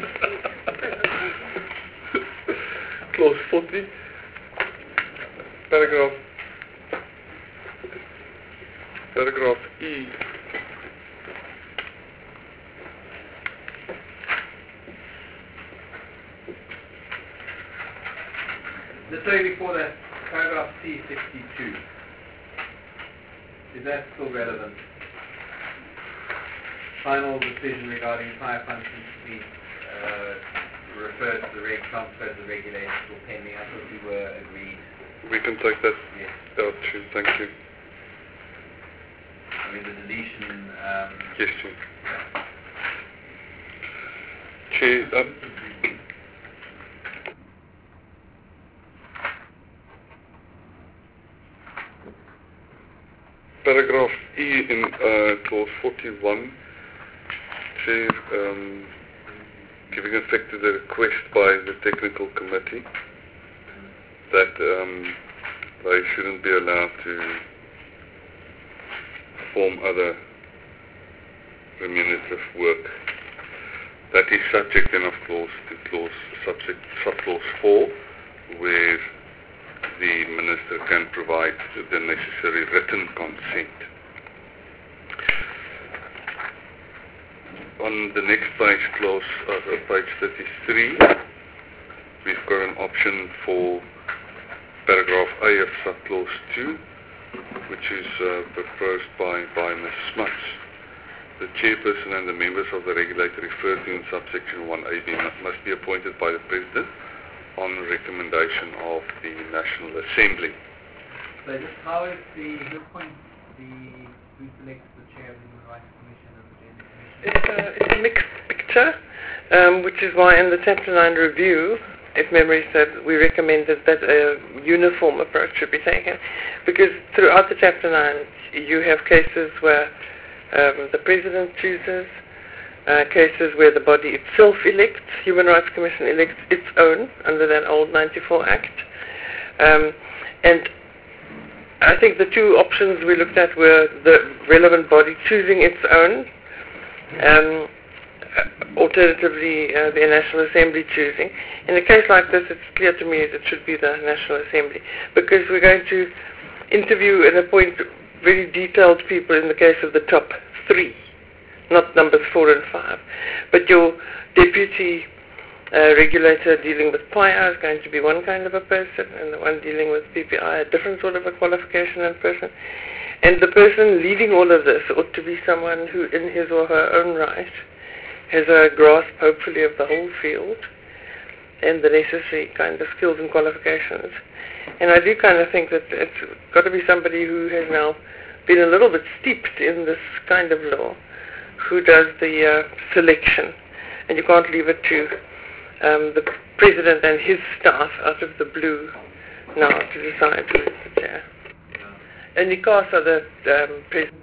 Clause forty, paragraph, paragraph E. Let's say before that, paragraph C sixty-two. Is that still relevant? Final decision regarding fire functions to be uh, referred to the reg, transferred to the regulations or pending. I thought we were agreed. We can take that Yes. out, Chair, thank you. I mean, the deletion. Um, Yes, Chair. Chair, um, paragraph E in uh, clause forty-one, Chair, um, giving effect to the request by the technical committee that um, they shouldn't be allowed to perform other remunerative work. That is subject then of course to clause subject subclause four, where the minister can provide the necessary written consent. On the next page, clause uh, page thirty-three, we've got an option for paragraph A of subclause two, which is uh, proposed by, by Miz Smuts. The chairperson and the members of the regulator referred to in subsection one A B must be appointed by the President on recommendation of the National Assembly. so just how is the, who appoints the, who selects the chair of the Human Rights Commission and the Gender Commission? It's a, it's a mixed picture, um, which is why in the Chapter nine review, if memory serves, we recommended that a uniform approach should be taken, because throughout the Chapter nine you have cases where um, the President chooses, uh, cases where the body itself elects, Human Rights Commission elects its own under that old ninety-four Act. Um, and I think the two options we looked at were the relevant body choosing its own, um, alternatively uh, the National Assembly choosing. In a case like this, it's clear to me that it should be the National Assembly, because we're going to interview and appoint very detailed people in the case of the top three, not numbers four and five. But your deputy uh, regulator dealing with P I A is going to be one kind of a person, and the one dealing with P P I a different sort of a qualification and person. And the person leading all of this ought to be someone who, in his or her own right, has a grasp, hopefully, of the whole field and the necessary kind of skills and qualifications. And I do kind of think that it's got to be somebody who has now been a little bit steeped in this kind of law, who does the uh, selection. And you can't leave it to um, the President and his staff out of the blue now to decide who is the chair. And Nikos are the um, President.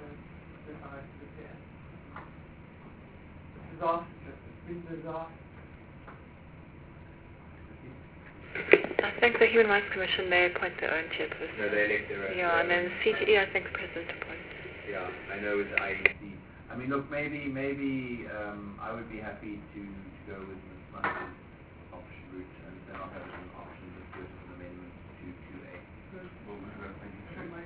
Disaster, it's been disaster. I think the Human Rights Commission, they appoint their own chairperson. No, they elect their own. Yeah, and then C T E, I think President appoints. Yeah, I know with the I E C. I mean, look, maybe, maybe um, I would be happy to, to go with Miz Munster's option route, and then I'll have it as an option just go to an amendment to two A. We'll do that, thank you, Chair.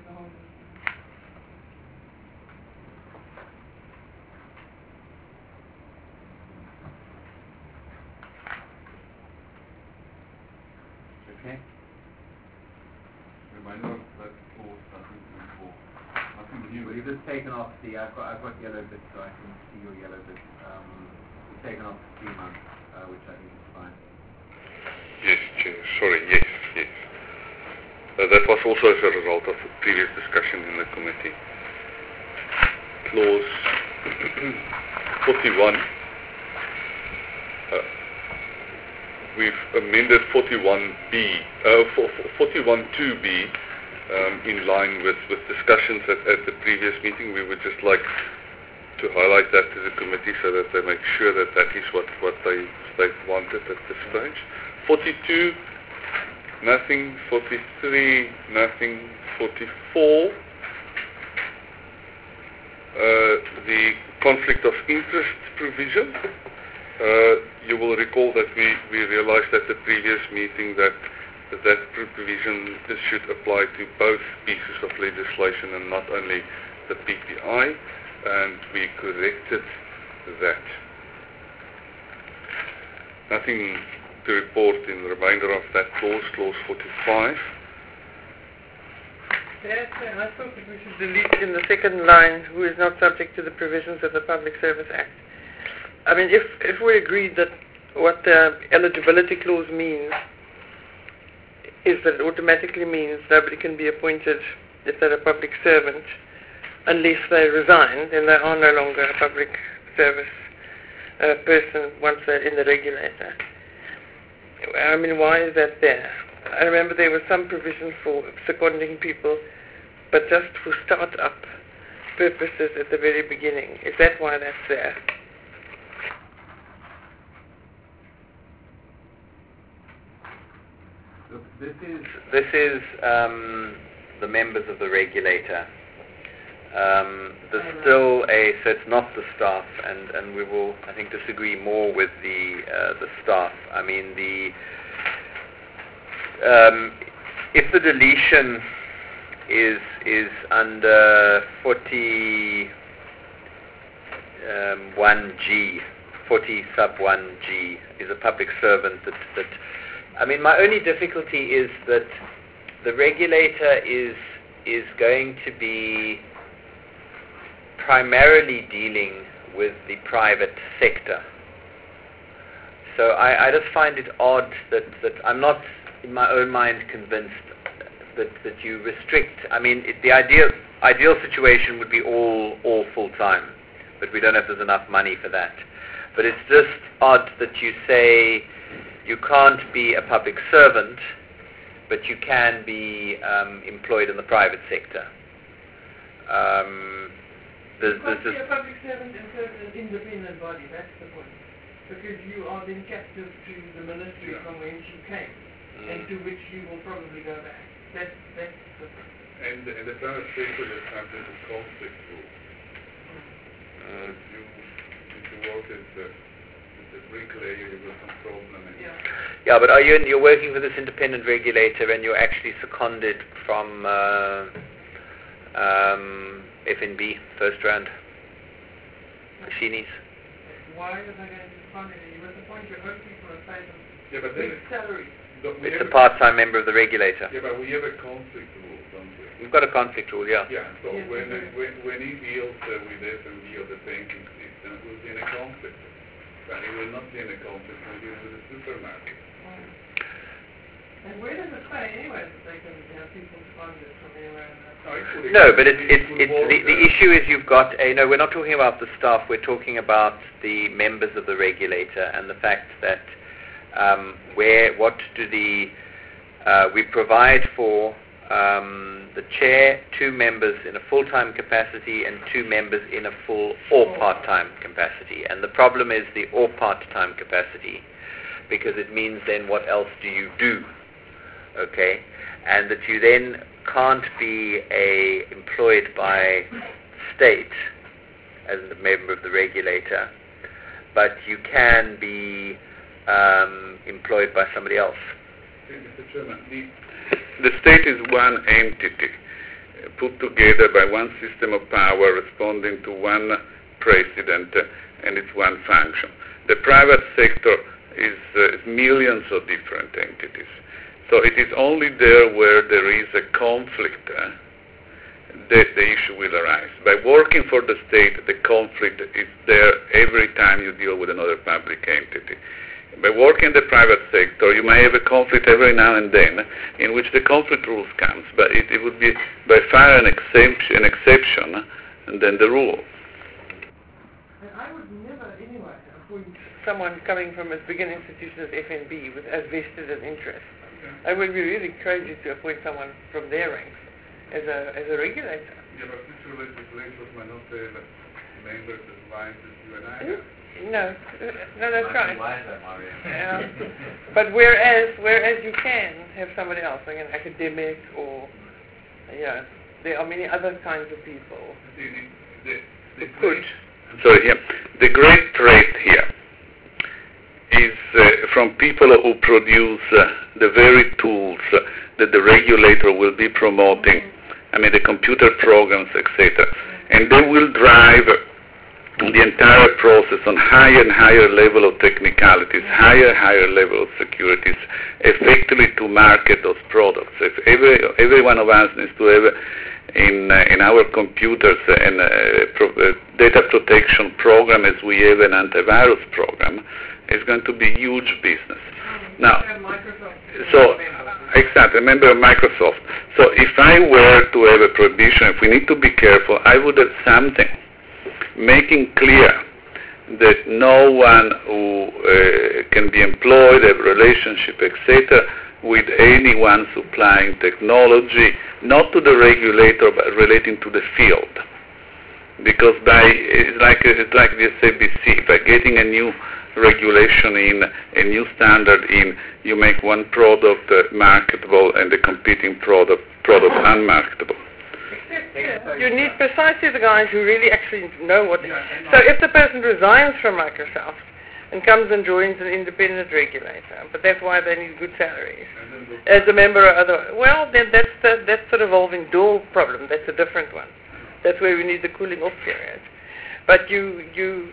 Okay? Reminder of that clause, nothing to report. Nothing new. Well, you've just taken off the, I've got, I've got yellow bits, so I can see your yellow bits. Um, you've taken off the three months, uh, which I think is fine. Yes, Chair. Sorry, yes, yes. Uh, that was also as a result of the previous discussion in the committee. Clause forty-one. Uh, we've amended forty-one B, uh, forty-one two B, um, in line with, with discussions at, at the previous meeting. We would just like to highlight that to the committee so that they make sure that that is what, what they, they wanted at this stage. forty-two, nothing. forty-three, nothing. forty-four, uh, the conflict of interest provision. Uh, you will recall that we, we realized at the previous meeting that that provision should apply to both pieces of legislation and not only the P P I, and we corrected that. Nothing to report in the remainder of that clause, clause forty-five. Yes, and I thought that we should delete in the second line, who is not subject to the provisions of the Public Service Act. I mean, if, if we agreed that what the eligibility clause means is that it automatically means nobody can be appointed if they're a public servant unless they resign, then they are no longer a public service uh, person once they're in the regulator. I mean, why is that there? I remember there was some provision for seconding people, but just for start-up purposes at the very beginning. Is that why that's there? Look, this is... This is um, the members of the regulator. Um, there's still a, so it's not the staff, and, and we will, I think, disagree more with the uh, the staff. I mean, the um, if the deletion is is under forty one G, forty sub one G, is a public servant that that. I mean, my only difficulty is that the regulator is is going to be primarily dealing with the private sector. So I, I just find it odd that, that I'm not in my own mind convinced that, that you restrict. I mean, it, the ideal ideal situation would be all all full time, but we don't know if there's enough money for that. But it's just odd that you say you can't be a public servant, but you can be um, employed in the private sector. Um, there's, you can't there's be a public servant and serve an independent body, that's the point. Because you are then captive to the ministry Yeah. from whence you came, mm, and to which you will probably go back. That's, that's the point. And, and the private sector has had this conflict rule. mm. If you, if you work as a, as a bricklayer, you've got some problem. And Yeah. Yeah, but are you in, you're working for this independent regulator and you're actually seconded from uh, um, F N B, First Rand, Machinies? Why are they going to fund it? You must appoint your own people and pay them Yeah, but then big salaries. but we It's have a part-time member of the regulator. Yeah, but we have a conflict rule, don't we? We've got a conflict rule, yeah. Yeah, so Yes, when, we do. when, when he deals uh, with F N B or the banking system, it will be in a conflict. But he will not be in a conflict when he deals with the supermarket. And where does it say anyway that they can have people funded from anywhere in the No, it could- No, but it's, it it's, could it's work, the, the uh, issue is you've got, a, no, we're not talking about the staff, we're talking about the members of the regulator and the fact that um, where, what do the, uh, we provide for um, the chair, two members in a full-time capacity and two members in a full or part-time capacity. And the problem is the or part-time capacity, because it means then what else do you do? okay, and that you then can't be a employed by state as a member of the regulator, but you can be um, employed by somebody else. Mister Chairman, the, The state is one entity uh, put together by one system of power responding to one president, uh, and it's one function. The private sector is uh, millions of different entities. So it is only there where there is a conflict uh, that the issue will arise. By working for the state, the conflict is there every time you deal with another public entity. By working in the private sector, you may have a conflict every now and then in which the conflict rules comes, but it, it would be by far an exception, an exception than the rule. And I would never, anyway, appoint someone coming from as big an institution as F N B with as vested an interest. I would be really crazy to appoint someone from their ranks as a as a regulator. yeah, but future legislators might not have members as wise as you and I have. No, no, that's Might right. be wiser, Mario. Yeah. But whereas, whereas you can have somebody else, like an academic or, yeah, there are many other kinds of people The, the, the, who could. Sorry, yeah. The great threat here is uh, from people who produce uh, the very tools uh, that the regulator will be promoting, I mean the computer programs, et cetera. And they will drive the entire process on higher and higher level of technicalities, higher higher level of securities, effectively to market those products. If every, every one of us needs to have in uh, in our computers an uh, pro- uh, data protection program as we have an antivirus program, it's going to be huge business. Now, so exactly, a member of Microsoft. So if I were to have a prohibition, if we need to be careful, I would have something making clear that no one who uh, can be employed, have a relationship, et cetera, with anyone supplying technology, not to the regulator, but relating to the field. Because by it's like it's like the S A B C, by getting a new regulation in, a new standard in, you make one product uh, marketable and the competing product product unmarketable. You need precisely the guys who really actually know what. So if the person resigns from Microsoft and comes and joins an independent regulator, but that's why they need good salaries as a member or other. Well, then that's the, that's the revolving door problem. That's a different one. That's where we need the cooling off period. But you you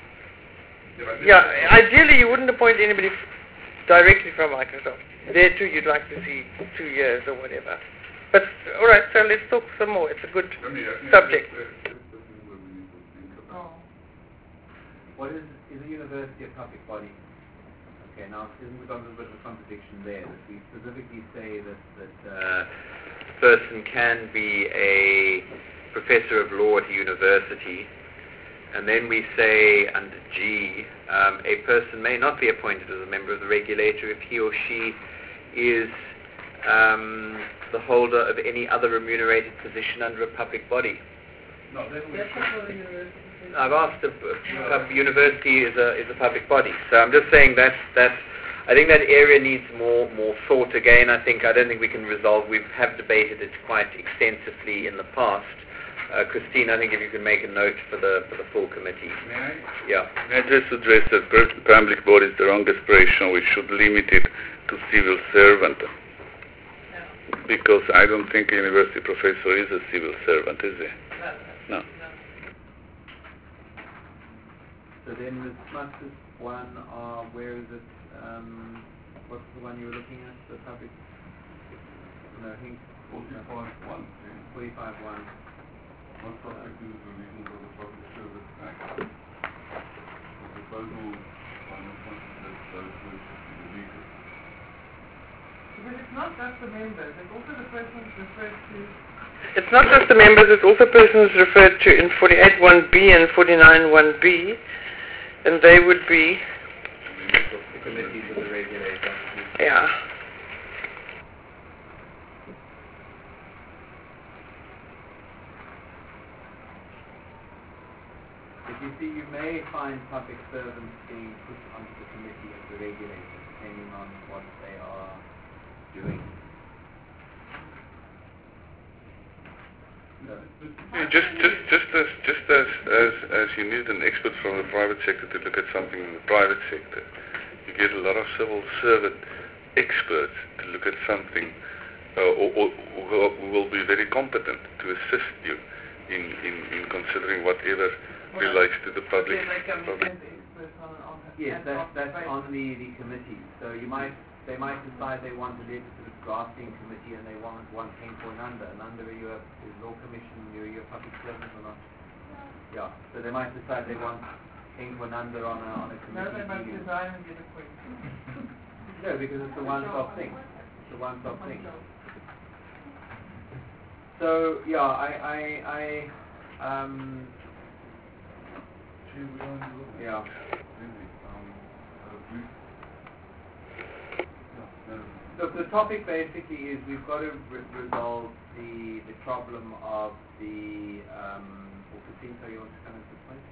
yeah, ideally you wouldn't appoint anybody f- directly from Microsoft. There too, you'd like to see two years or whatever. But all right, so let's talk some more. It's a good I mean, I think subject. that's, uh, that's the thing where we need to think about. What is, is a university a public body? Okay, now isn't there a little bit of a contradiction there that we specifically say that, that Uh, person can be a professor of law at a university, and then we say under G, um, a person may not be appointed as a member of the regulator if he or she is um, the holder of any other remunerated position under a public body. No, then we should, I've asked if a university is a is a public body, so I'm just saying that that I think that area needs more more thought again. I think I don't think we can resolve. We have debated it quite extensively in the past. Uh, Christine, I think if you can make a note for the for the full committee. may I? Yeah. I just suggest that per- public body is the wrong expression. We should limit it to civil servant. Because I don't think a university professor is a civil servant, is he? No. so then the smartest one, uh, where is it, um, what's the one you were looking at, the public, no, I think forty-five one, forty-five one. what subject is the reason for the Public Service Act? The proposal on this one that those words should be deleted. But it's not just the members, it's also the persons referred to. It's not just the members, it's also persons referred to in forty-eight one B and forty-nine one B, and they would be, The committees of the regulator. yeah. If you see, you may find public servants being put onto the committee of the regulator, depending on what they are doing. Yeah, just, just, just as, just as, as, as you need an expert from the private sector to look at something in the private sector, you get a lot of civil servant experts to look at something, uh, or, or, or who will be very competent to assist you in, in, in considering whatever relates to the public. public. Yes, that's, that's on the, the committee. So you might, they might decide they want a legislative drafting committee and they want one came for Nanda. Nanda, are you a is law commission, you're, you're a public servant or not? Yeah. So they might decide they want came for Nanda on a, on a committee. No, they must design and get appointed. No, because it's a one-stop thing. It's a one-stop thing. So yeah, I, I, I, um, yeah. Look, the topic basically is we've got to re- resolve the the problem of the. Um, so you want to come into this point?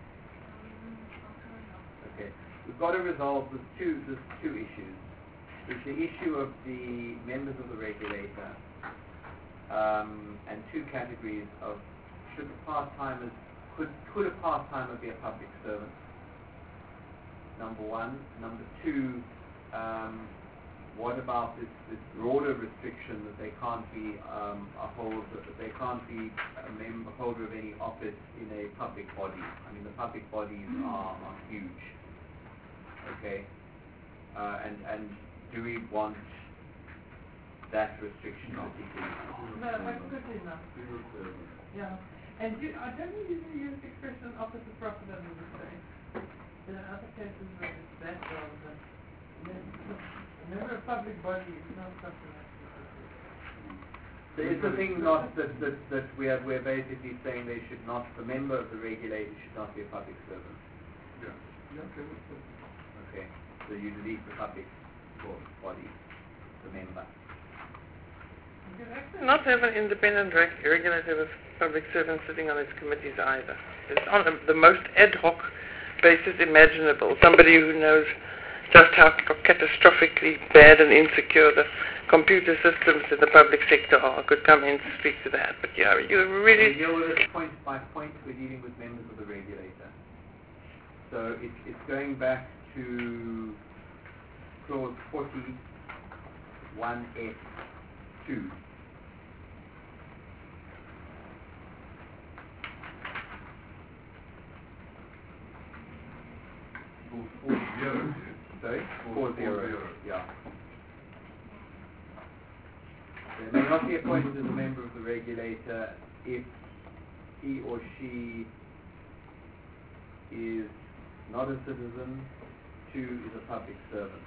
Okay, we've got to resolve the two the two issues. It's the issue of the members of the regulator, um, and two categories of should the part-timers could could a part-timer be a public servant? Number one. Number two. Um, What about this, this broader restriction that they can't be um, a hold, that they can't be a member, holder of any office in a public body? I mean, the public bodies are, are huge. Okay, uh, and and do we want that restriction of the No, absolutely not. Yeah, and you, I don't think you can use the expression office of profit under the state. There are other cases where it's that rather than. Remember, a public body is not something like So is the thing not that, that, that we are we're basically saying they should not, the member of the regulator should not be a public servant? Yeah. Yeah, okay. Okay. So you delete the public body, the member. You can actually not have an independent reg- regulator with public servants sitting on its committees either. It's on the, the most ad hoc basis imaginable. Somebody who knows just how catastrophically bad and insecure the computer systems in the public sector are could come in to speak to that. But yeah, you really... We deal with it point by point. We're dealing with members of the regulator. So it, it's going back to clause forty-one F two. Four zero. Sorry? Four Four zero. zero. Yeah. They may not be appointed as a member of the regulator if he or she is not a citizen, two, is a public servant.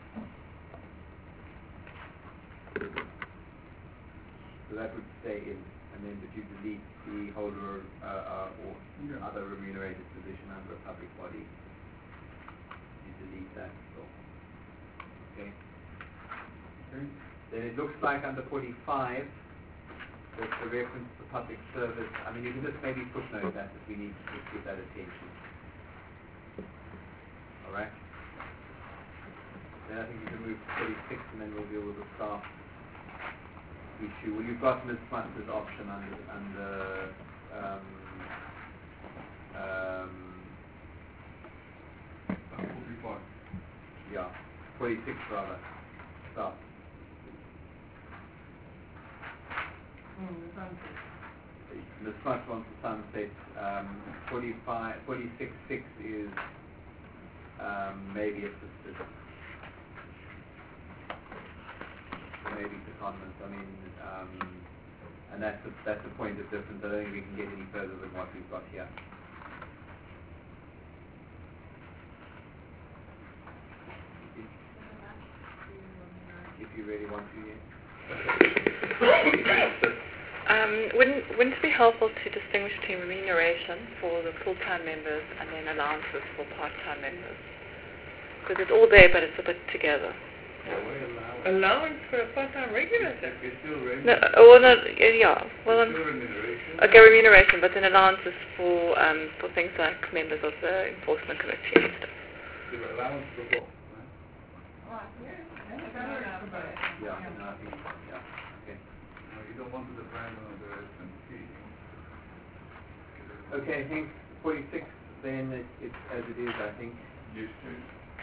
So that would stay in, and then but you delete the holder uh, uh, or Yeah. other remunerated position under a public body. You delete that. So. Okay. Okay. Then it looks like under forty-five, there's the reference to public service. I mean, you can just maybe footnote that if we need to just give that attention. All right? Then I think you can move to forty-six and then we'll deal with the staff issue. Well, you've got Miz Smutz's option under, under um, um, forty-five. yeah, forty-six rather, staff. Mm, The smart wants the sunset. Um, forty-five, forty-six six is um, maybe assisted. Maybe secondment. I mean, um, and that's a, that's a point of difference. I don't think we can get any further than what we've got here. If you really want to, yeah. Um, wouldn't, wouldn't it be helpful to distinguish between remuneration for the full-time members and then allowances for part-time members? Because it's all there, but it's a bit together. Allowance for a part-time regulator? No, well, no, yeah, well, um, remuneration. okay, remuneration, but then allowances for um, for things like members of the enforcement committee and stuff. The allowance for both, right? Yeah, no, I think, yeah, okay. No, you don't want to depend on the S and P. Okay, I think forty-six, then it, it's as it is, I think. Yes, Chair.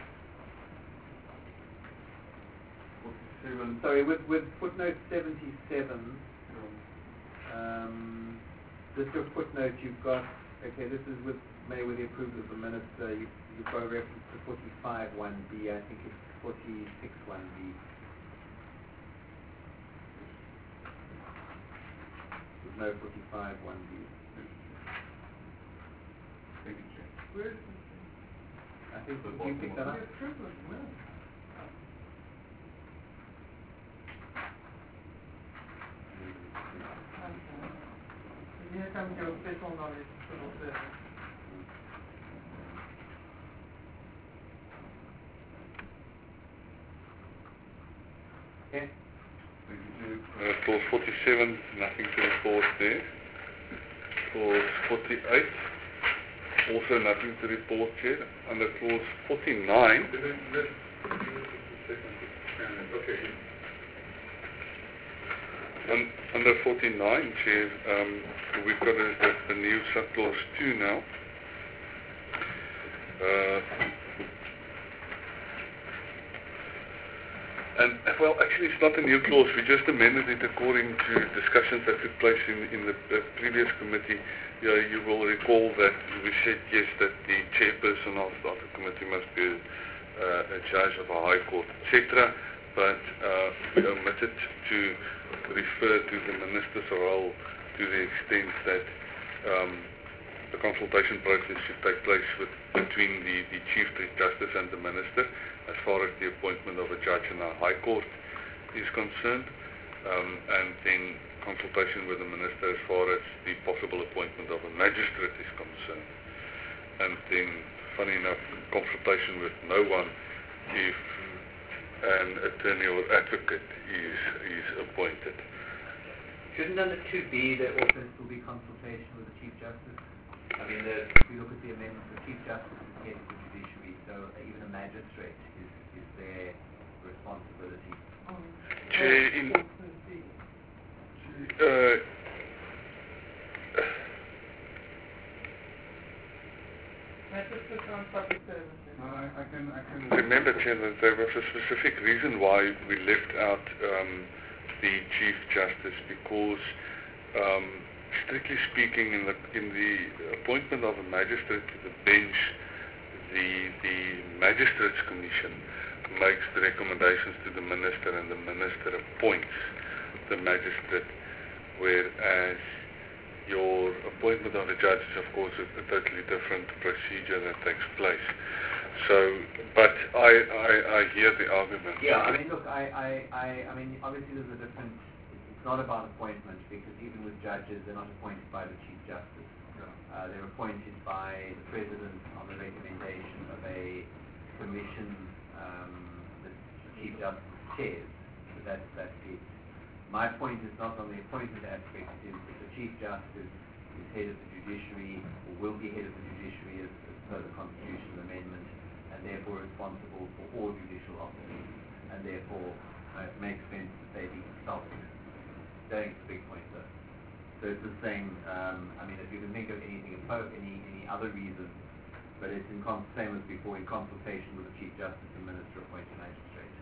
forty-seven. Sorry, with, with footnote seventy-seven, um, just your footnote, you've got, okay, this is with, made with the approval of the minister, you, you've got a reference to forty-five one B, I think it's forty-six one B. There's no forty-five one B. Thank you, Chair. Where is this? I think you picked that up. Okay. Thank you, Chair. Uh, clause forty-seven, nothing to report there. Clause forty-eight, also nothing to report, Chair. Under clause forty-nine, Okay. un, under forty-nine, Chair, um, we've got a, a, a new subclause two now. Uh, And, well, actually it's not a new clause, we just amended it according to discussions that took place in, in the uh, previous committee. Yeah, you will recall that we said yes, that the chairperson of, of the committee must be uh, a judge of a high court, et cetera. But uh, we omitted to refer to the minister's role to the extent that um, the consultation process should take place with, between the, the Chief Justice and the Minister as far as the appointment of a judge in a High Court is concerned, um, and then consultation with the Minister as far as the possible appointment of a magistrate is concerned. And then, funny enough, consultation with no one if an attorney or advocate is, is appointed. Shouldn't under two B there also still be consultation with the Chief Justice? I mean, the, if we look at the amendment, the Chief Justice is head of the judiciary, so even a magistrate is, is their responsibility. Chair, in, uh, No, I, I can, I can. remember, Chair, that there was a specific reason why we left out um, the Chief Justice, because um, strictly speaking, in the in the appointment of a magistrate to the bench, the the Magistrates Commission makes the recommendations to the minister, and the minister appoints the magistrate, whereas your appointment of the judge is, of course, a, a totally different procedure that takes place. So, but I I, I hear the argument. Yeah, I mean, look, I, I, I, I mean, obviously there's a different, it's not about appointment, because even with judges, they're not appointed by the Chief Justice. Uh, they're appointed by the President on the recommendation of a commission um, that the Chief Justice chairs. So that's, that's it. My point is not on the appointment aspect, is that the Chief Justice is head of the judiciary, or will be head of the judiciary as, as per the Constitutional Amendment, and therefore responsible for all judicial offices, and therefore uh, it makes sense that they be consulted. That's the big point, though. So it's the same, um, I mean, if you can think of anything, any any other reason, but it's in con- same as before, in consultation with the Chief Justice and Minister appointed magistrate.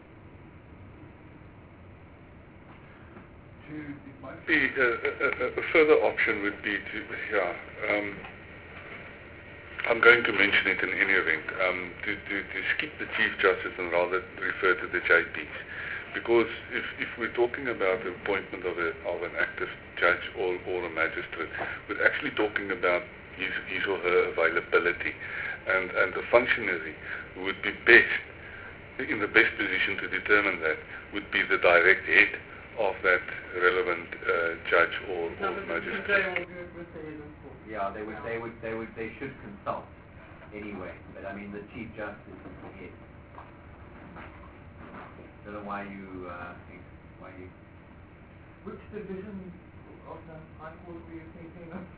It might The, uh, a, a, a further option would be to, yeah, um, I'm going to mention it in any event, um, to, to, to skip the Chief Justice and rather refer to the J Ps. Because if, if we're talking about the appointment of, a, of an active judge or, or a magistrate, we're actually talking about his, his or her availability. And, and the functionary who would be best, in the best position to determine that, would be the direct head of that relevant uh, judge or, or magistrate. Yeah, they would, they would, they would, they should consult anyway. But I mean, the Chief Justice is the head. I don't know why you uh, think, why you... Which division of the High Court were you thinking of?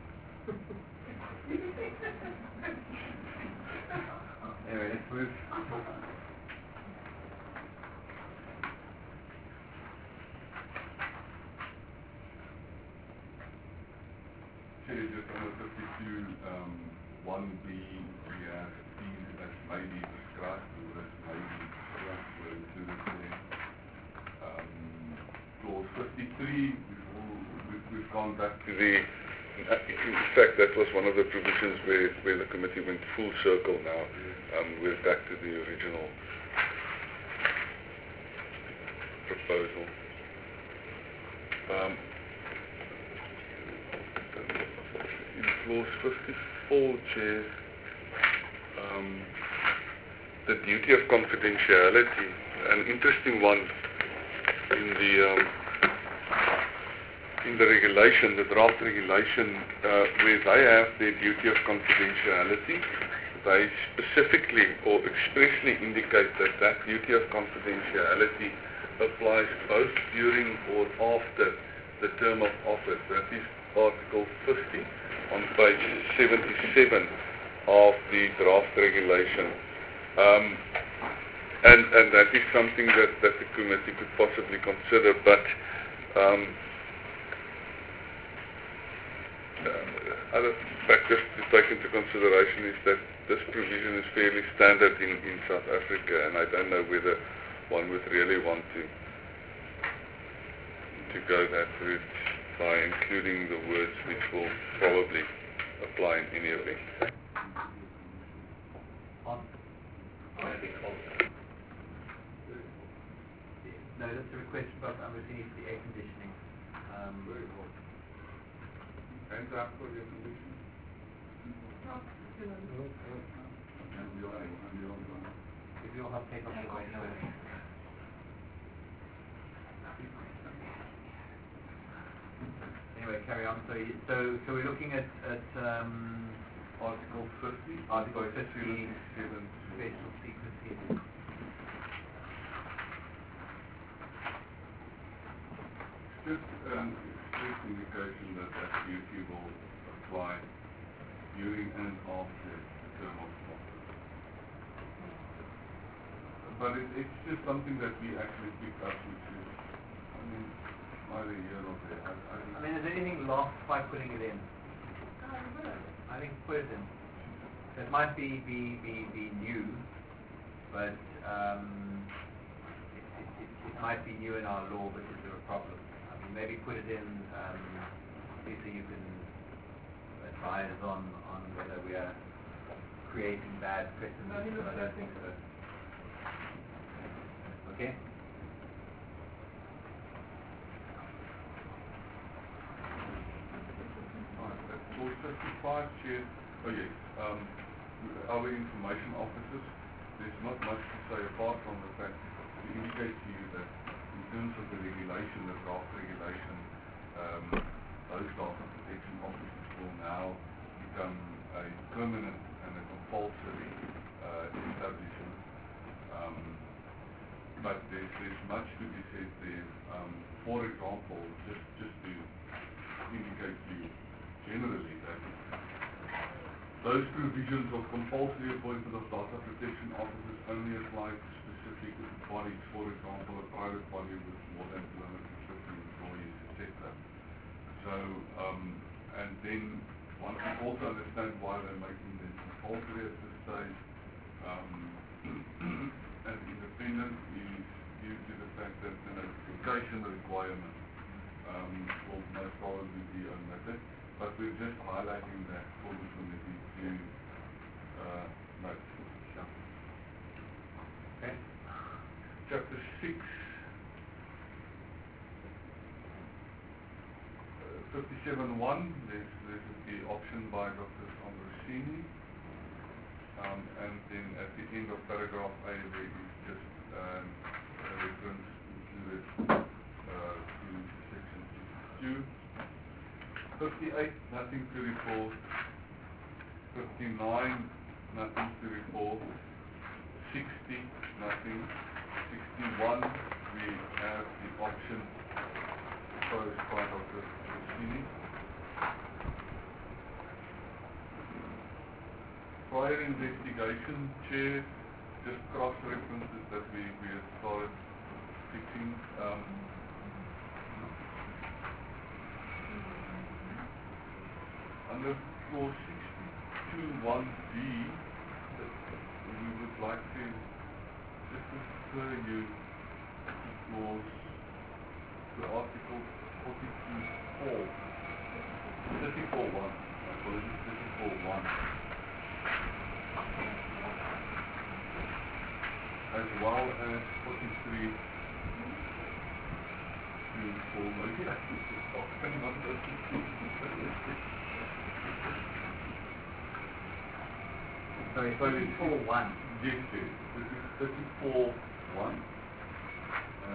Anyway, let's move. Chair, just on the fifty-two, um, one B, we have these as maybe prescribed, or as maybe were included there. Um, clause fifty-three, we've, all, we've, we've gone back to the, in fact that was one of the provisions where, where the committee went full circle now. Um, we're back to the original proposal. Um, in clause fifty-four, Chair, um, the duty of confidentiality, an interesting one in the um, in the regulation, the draft regulation, uh, where they have their duty of confidentiality. They specifically or expressly indicate that that duty of confidentiality applies both during or after the term of office. That is Article fifty on page seventy-seven of the draft regulation. Um, and, and that is something that, that the committee could possibly consider, but um, uh, other factors to take into consideration is that this provision is fairly standard in, in South Africa, and I don't know whether one would really want to to go that route by including the words which will probably apply in any event. No, that's a request about Amritsini for the air conditioning. Um, Very well. Hands up for the air conditioning. And the other one, and the other one. if you all have take off your way anyway. Anyway, carry on. So, you- so, so we're looking at, at um, Article fifty. Article fifty, seven. special secrecy. Just an express indication that that duty will apply during and after the term of office. But it, it's just something that we actually pick up, which is, I mean, either here or there. I, I, I mean, is there anything lost by putting it in? I think put it in. It might be be, be, be new, but um, it, it, it, it might be new in our law, but is there a problem? I mean, maybe put it in, um, so you can advise on, on whether we are creating bad precedents. I don't think so. Okay? Clause fifty-five, Chair. Oh yes, um, our information officers, there's not much to say apart from the fact to indicate to you that in terms of the regulation, the draft regulation, um, those data protection officers will now become a permanent and a compulsory uh, establishment. Um, but there's, there's much to be said there. Um, for example, just, just to indicate to you generally that those provisions of compulsory appointment of data protection officers only apply to specific bodies, for example, a private body with more than two hundred fifty employees, et cetera. So, um, and then one can also understand why they're making them compulsory at this stage. Um, and independent is due to the fact that the notification requirement um, will most probably be omitted. But we're just highlighting that for the committee to uh, note. Yeah. Okay. Chapter six, fifty-seven one, there's, there's the option by Doctor Amritsini. Um, and then at the end of paragraph A, there is just um, a reference included uh, to section sixty-two. fifty-eight, nothing to report. fifty-nine, nothing to report. sixty, nothing. sixty-one, we have the option proposed by Doctor Amritsini. Prior investigation, Chair, just cross-references that we, we have started fixing. Um, under clause sixty-two one D, we would like to just refer you to clause, to article forty-two four, thirty-four one, apologies, thirty-four one, as well as forty-three two four, maybe I should just stop saying on Sorry, thirty-four one. Yes, yes. This is thirty-four one. Uh,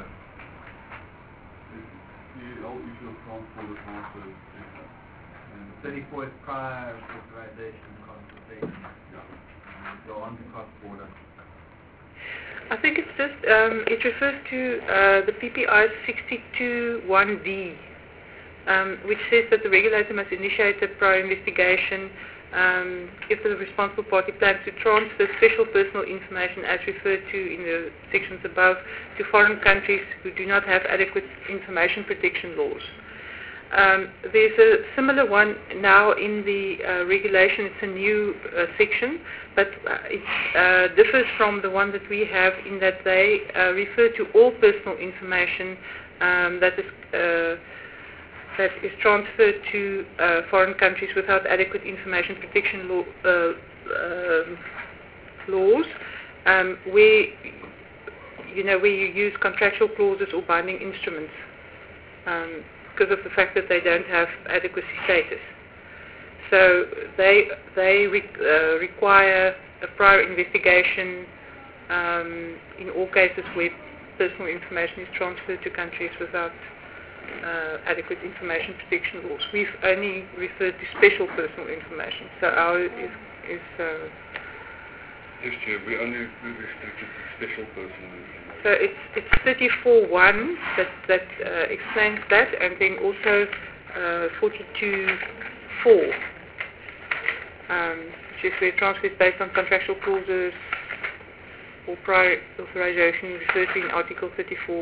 the old issue of transport is also and thirty-four is prior authorization and consultation. Yeah. And go on to cross-border. I think it's just, um, it refers to uh, the P P I sixty-two one D, um, which says that the regulator must initiate a prior investigation um, if the responsible party plans to transfer special personal information as referred to in the sections above to foreign countries who do not have adequate information protection laws. Um, there's a similar one now in the uh, regulation. It's a new uh, section, but uh, it uh, differs from the one that we have in that they uh, refer to all personal information um, that is uh, that is transferred to uh, foreign countries without adequate information protection law, uh, um laws, um, where you know where you use contractual clauses or binding instruments. Um, because of the fact that they don't have adequacy status. So they they re, uh, require a prior investigation um, in all cases where personal information is transferred to countries without uh, adequate information protection laws. We've only referred to special personal information, so ours is... is uh, Yes, Chair, we only restricted to special personal information. So it's it's thirty-four one that that uh, explains that, and then also uh, forty-two four, um, which is where transfers based on contractual clauses or prior authorization referred to in Article thirty-four.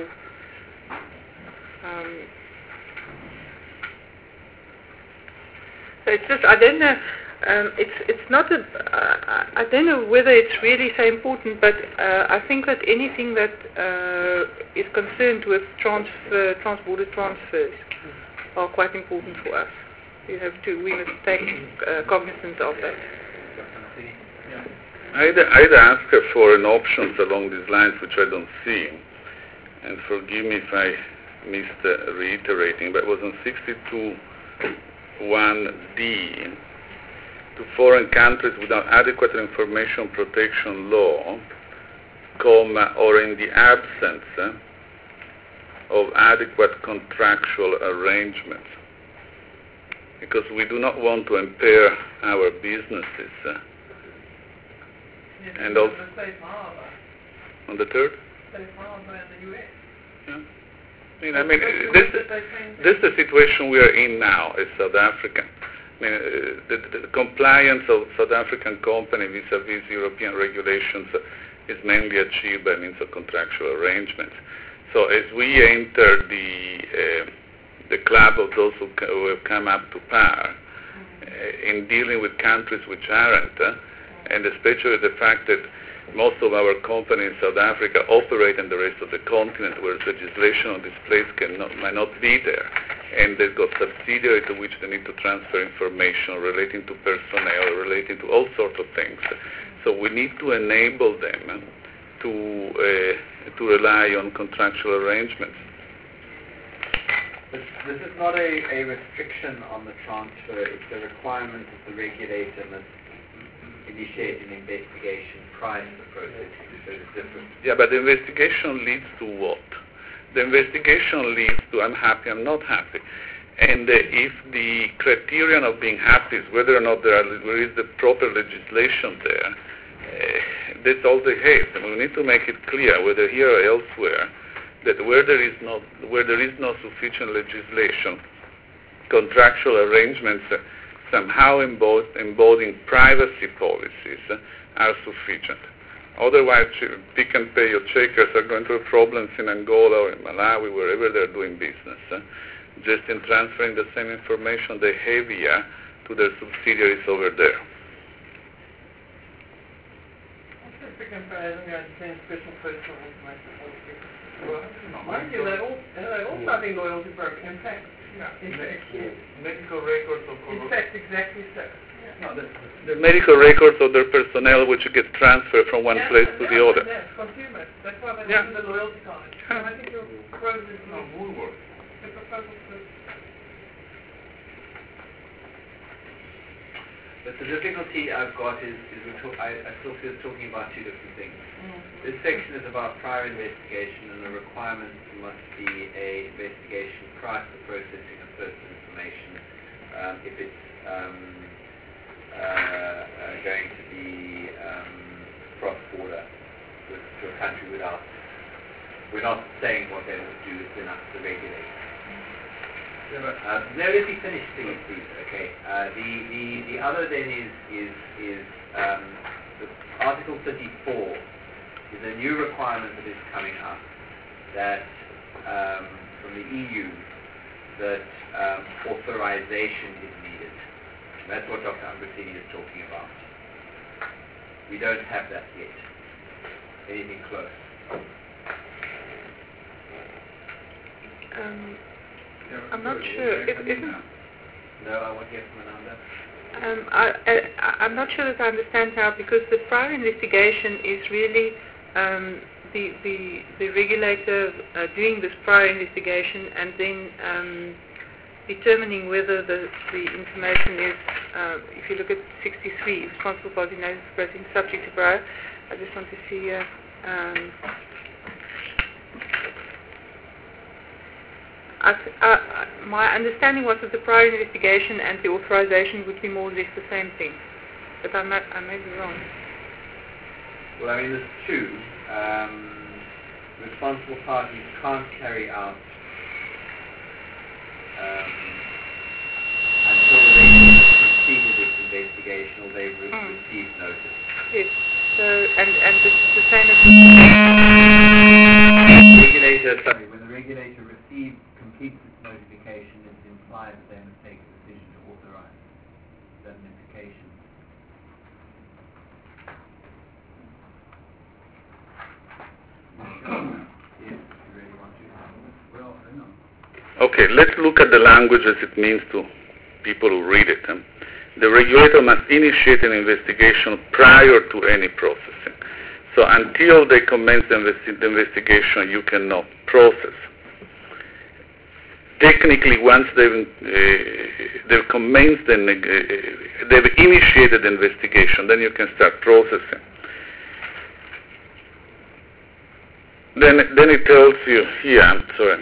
Um, so it's just I don't know. Um, it's it's not a. Uh, I don't know whether it's really so important, but uh, I think that anything that uh, is concerned with transfer, transborder transfers, are quite important for us. You have to. We must take uh, cognizance of that. I'd, I'd ask her for an options along these lines, which I don't see, and forgive me if I missed uh, reiterating, but it was on sixty-two one D. To foreign countries without adequate information protection law, comma, or in the absence eh, of adequate contractual arrangements. Because we do not want to impair our businesses. Eh. Yes, And also, the safe harbor. on the third? Safe harbor in the U S. Yeah. I mean, I mean this, this is the situation we are in now as South Africa. I mean, uh, the, the, the compliance of South African company vis-a-vis European regulations uh, is mainly achieved by means of contractual arrangements. So as we enter the uh, the club of those who, ca- who have come up to par uh, in dealing with countries which aren't, uh, and especially the fact that most of our companies in South Africa operate in the rest of the continent where legislation on this place cannot, might not be there. And they've got subsidiaries to which they need to transfer information relating to personnel, relating to all sorts of things. So we need to enable them to uh, to rely on contractual arrangements. This, this is not a, a restriction on the transfer, it's a requirement that the regulator must initiate an investigation prior to the processing, so it's different. Yeah, but the investigation leads to what? The investigation leads to I'm happy, I'm not happy. And uh, if the criterion of being happy is whether or not there, are, there is the proper legislation there, uh, that's all they have. And we need to make it clear, whether here or elsewhere, that where there is not where there is no sufficient legislation, contractual arrangements uh, somehow embod- embodying privacy policies uh, are sufficient. Otherwise, pick and pay your checkers are going to have problems in Angola or in Malawi, wherever they're doing business. Uh, just in transferring the same information they have here to their subsidiaries over there. Special personal information policy. Mind you, they're all, they're all starting loyalty program. In fact, yeah, in fact, yeah. Medical records of In fact, exactly so. No, the, the medical records of their personnel which get transferred from one yeah, place to yeah, the other. Yes, consumers. That's why they Yeah. yeah. the loyalty card. So I think your proposal is No, Woolworths. the proposal for But the difficulty I've got is, is we're talk, I, I still feel talking about two different things. mm. This section is about prior investigation, and the requirement must be a investigation prior to the processing of personal information um, if it's um, uh, uh, going to be um, cross-border with, to a country without. We're not saying what they would do, it's enough to regulate. Uh, no, let me finish, please, please. Okay. Uh, the, the the other then is is is um, the Article thirty-four is a new requirement that is coming up that um, from the E U that um, authorization is needed. And that's what Doctor Ambrosini is talking about. We don't have that yet. Anything close? Um, I'm not sure. If, if, No, I won't hear from Ananda. um, I, I, I'm not sure that I understand now, because the prior investigation is really um, the, the, the regulator uh, doing this prior investigation and then um, determining whether the, the information is, uh, if you look at sixty-three, responsible party notice expressing subject to prior. I just want to see uh, um, I, uh, my understanding was that the prior investigation and the authorization would be more or less the same thing, but I may, I may be wrong. Well, I mean, there's two. Um, responsible parties can't carry out um, until they've completed this investigation or they've re- Mm. received notice. Yes. So, and and this is the same as The regulator, sorry, When the regulator receives, completes its notification, it's implied that they must take a decision to authorize that notification. If you really want to. Well, I know. Okay, let's look at the language as it means to people who read it. Um, the regulator must initiate an investigation prior to any processing. So until they commence the, investi- the investigation, you cannot process. Technically, once they've, uh, they've commenced and uh, they've initiated the investigation, then you can start processing. Then, then it tells you here, I'm sorry,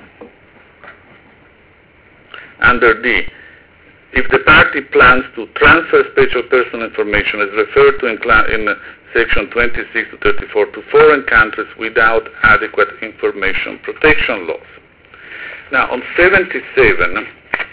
under D, if the party plans to transfer special personal information as referred to in, cla- in uh, section twenty-six to thirty-four to foreign countries without adequate information protection laws. Now on seventy-seven,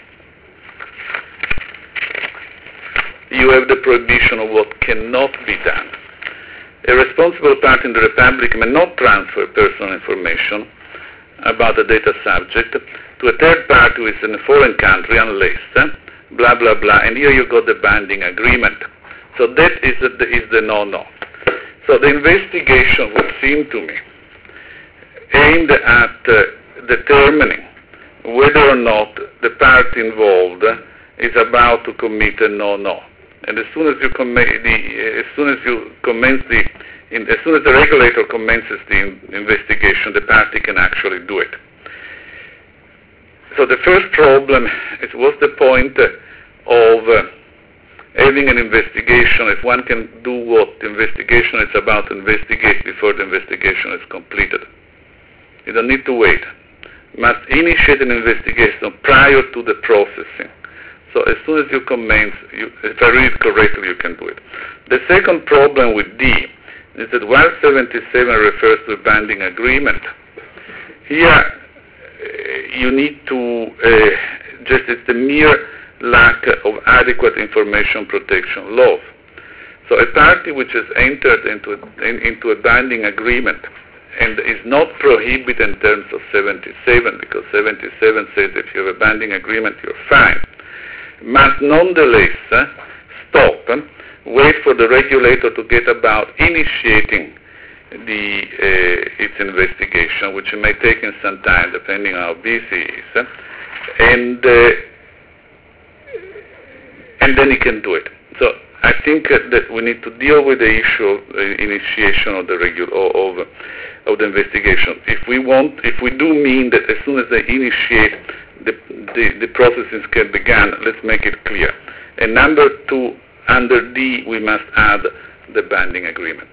you have the prohibition of what cannot be done. A responsible party in the Republic may not transfer personal information about the data subject to a third party who is in a foreign country unless uh, blah blah blah, and here you got the binding agreement. So that is the, is the no-no. So the investigation would seem to me aimed at uh, determining whether or not the party involved is about to commit a no-no. And as soon as you commit the, as soon as you commence the, in, as soon as the regulator commences the in, investigation, the party can actually do it. So the first problem is, what's the point uh, of uh, having an investigation if one can do what the investigation is about to investigate before the investigation is completed? You don't need to wait. You must initiate an investigation prior to the processing. So as soon as you commence, you, if I read it correctly, you can do it. The second problem with D is that while seventy-seven refers to a binding agreement, here uh, you need to uh, just, it's the mere lack of adequate information protection laws. So a party which has entered into a, in, into a binding agreement and is not prohibited in terms of seventy-seven, because seventy-seven says if you have a binding agreement, you're fine. must nonetheless uh, stop, uh, wait for the regulator to get about initiating the, uh, its investigation, which may take in some time depending on how busy he is, uh, and, uh, and then he can do it. So I think uh, that we need to deal with the issue of uh, initiation of the regu- of, of, of the investigation. If we want, if we do mean that as soon as they initiate, the, the, the processes can begin, let's make it clear. And number two, under D, we must add the binding agreement.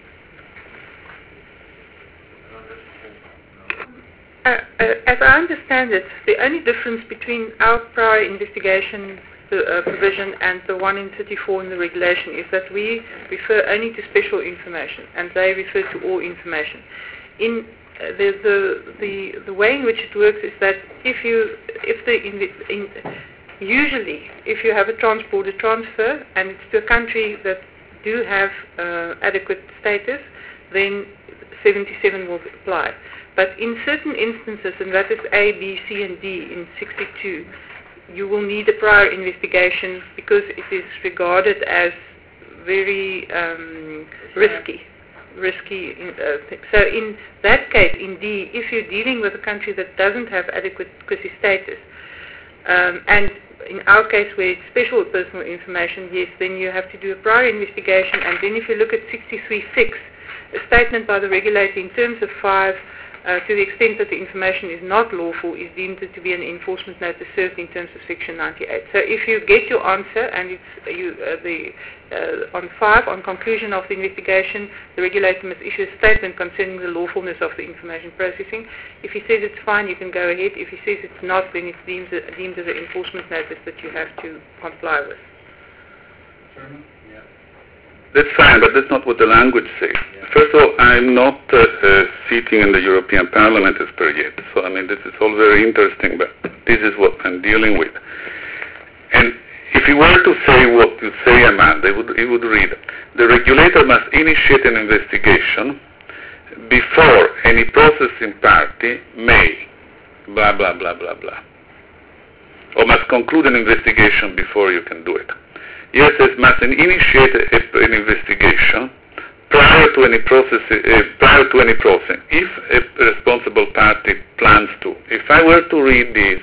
Uh, uh, as I understand it, the only difference between our prior investigation uh, provision and the one in thirty-four in the regulation is that we refer only to special information and they refer to all information. In uh, the, the the the way in which it works is that if you if the in, in, usually if you have a trans-border transfer and it's to a country that do have uh, adequate status, then seventy-seven will apply. But in certain instances, and that is A, B, C, and D in sixty-two, you will need a prior investigation because it is regarded as very um, risky. risky. Uh, thing. So in that case, in D, if you're dealing with a country that doesn't have adequate quasi status, um, and in our case where it's special personal information, yes, then you have to do a prior investigation, and then if you look at sixty-three six, a statement by the regulator in terms of five, Uh, to the extent that the information is not lawful, is deemed to be an enforcement notice served in terms of Section ninety-eight. So if you get your answer and it's you, uh, the, uh, on five, on conclusion of the investigation, the regulator must issue a statement concerning the lawfulness of the information processing. If he says it's fine, you can go ahead. If he says it's not, then it's deemed, uh, deemed as an enforcement notice that you have to comply with. Chairman? Yeah. That's fine, but that's not what the language says. Yeah. First of all, I'm not uh, uh, sitting in the European Parliament as per yet, so I mean this is all very interesting, but this is what I'm dealing with. And if you were to say what you say, Amanda, it would, it would read, the regulator must initiate an investigation before any processing party may, blah, blah, blah, blah, blah. Or must conclude an investigation before you can do it. Yes, it must initiate a, an investigation prior to any process. Uh, prior to any process, if a responsible party plans to. If I were to read this,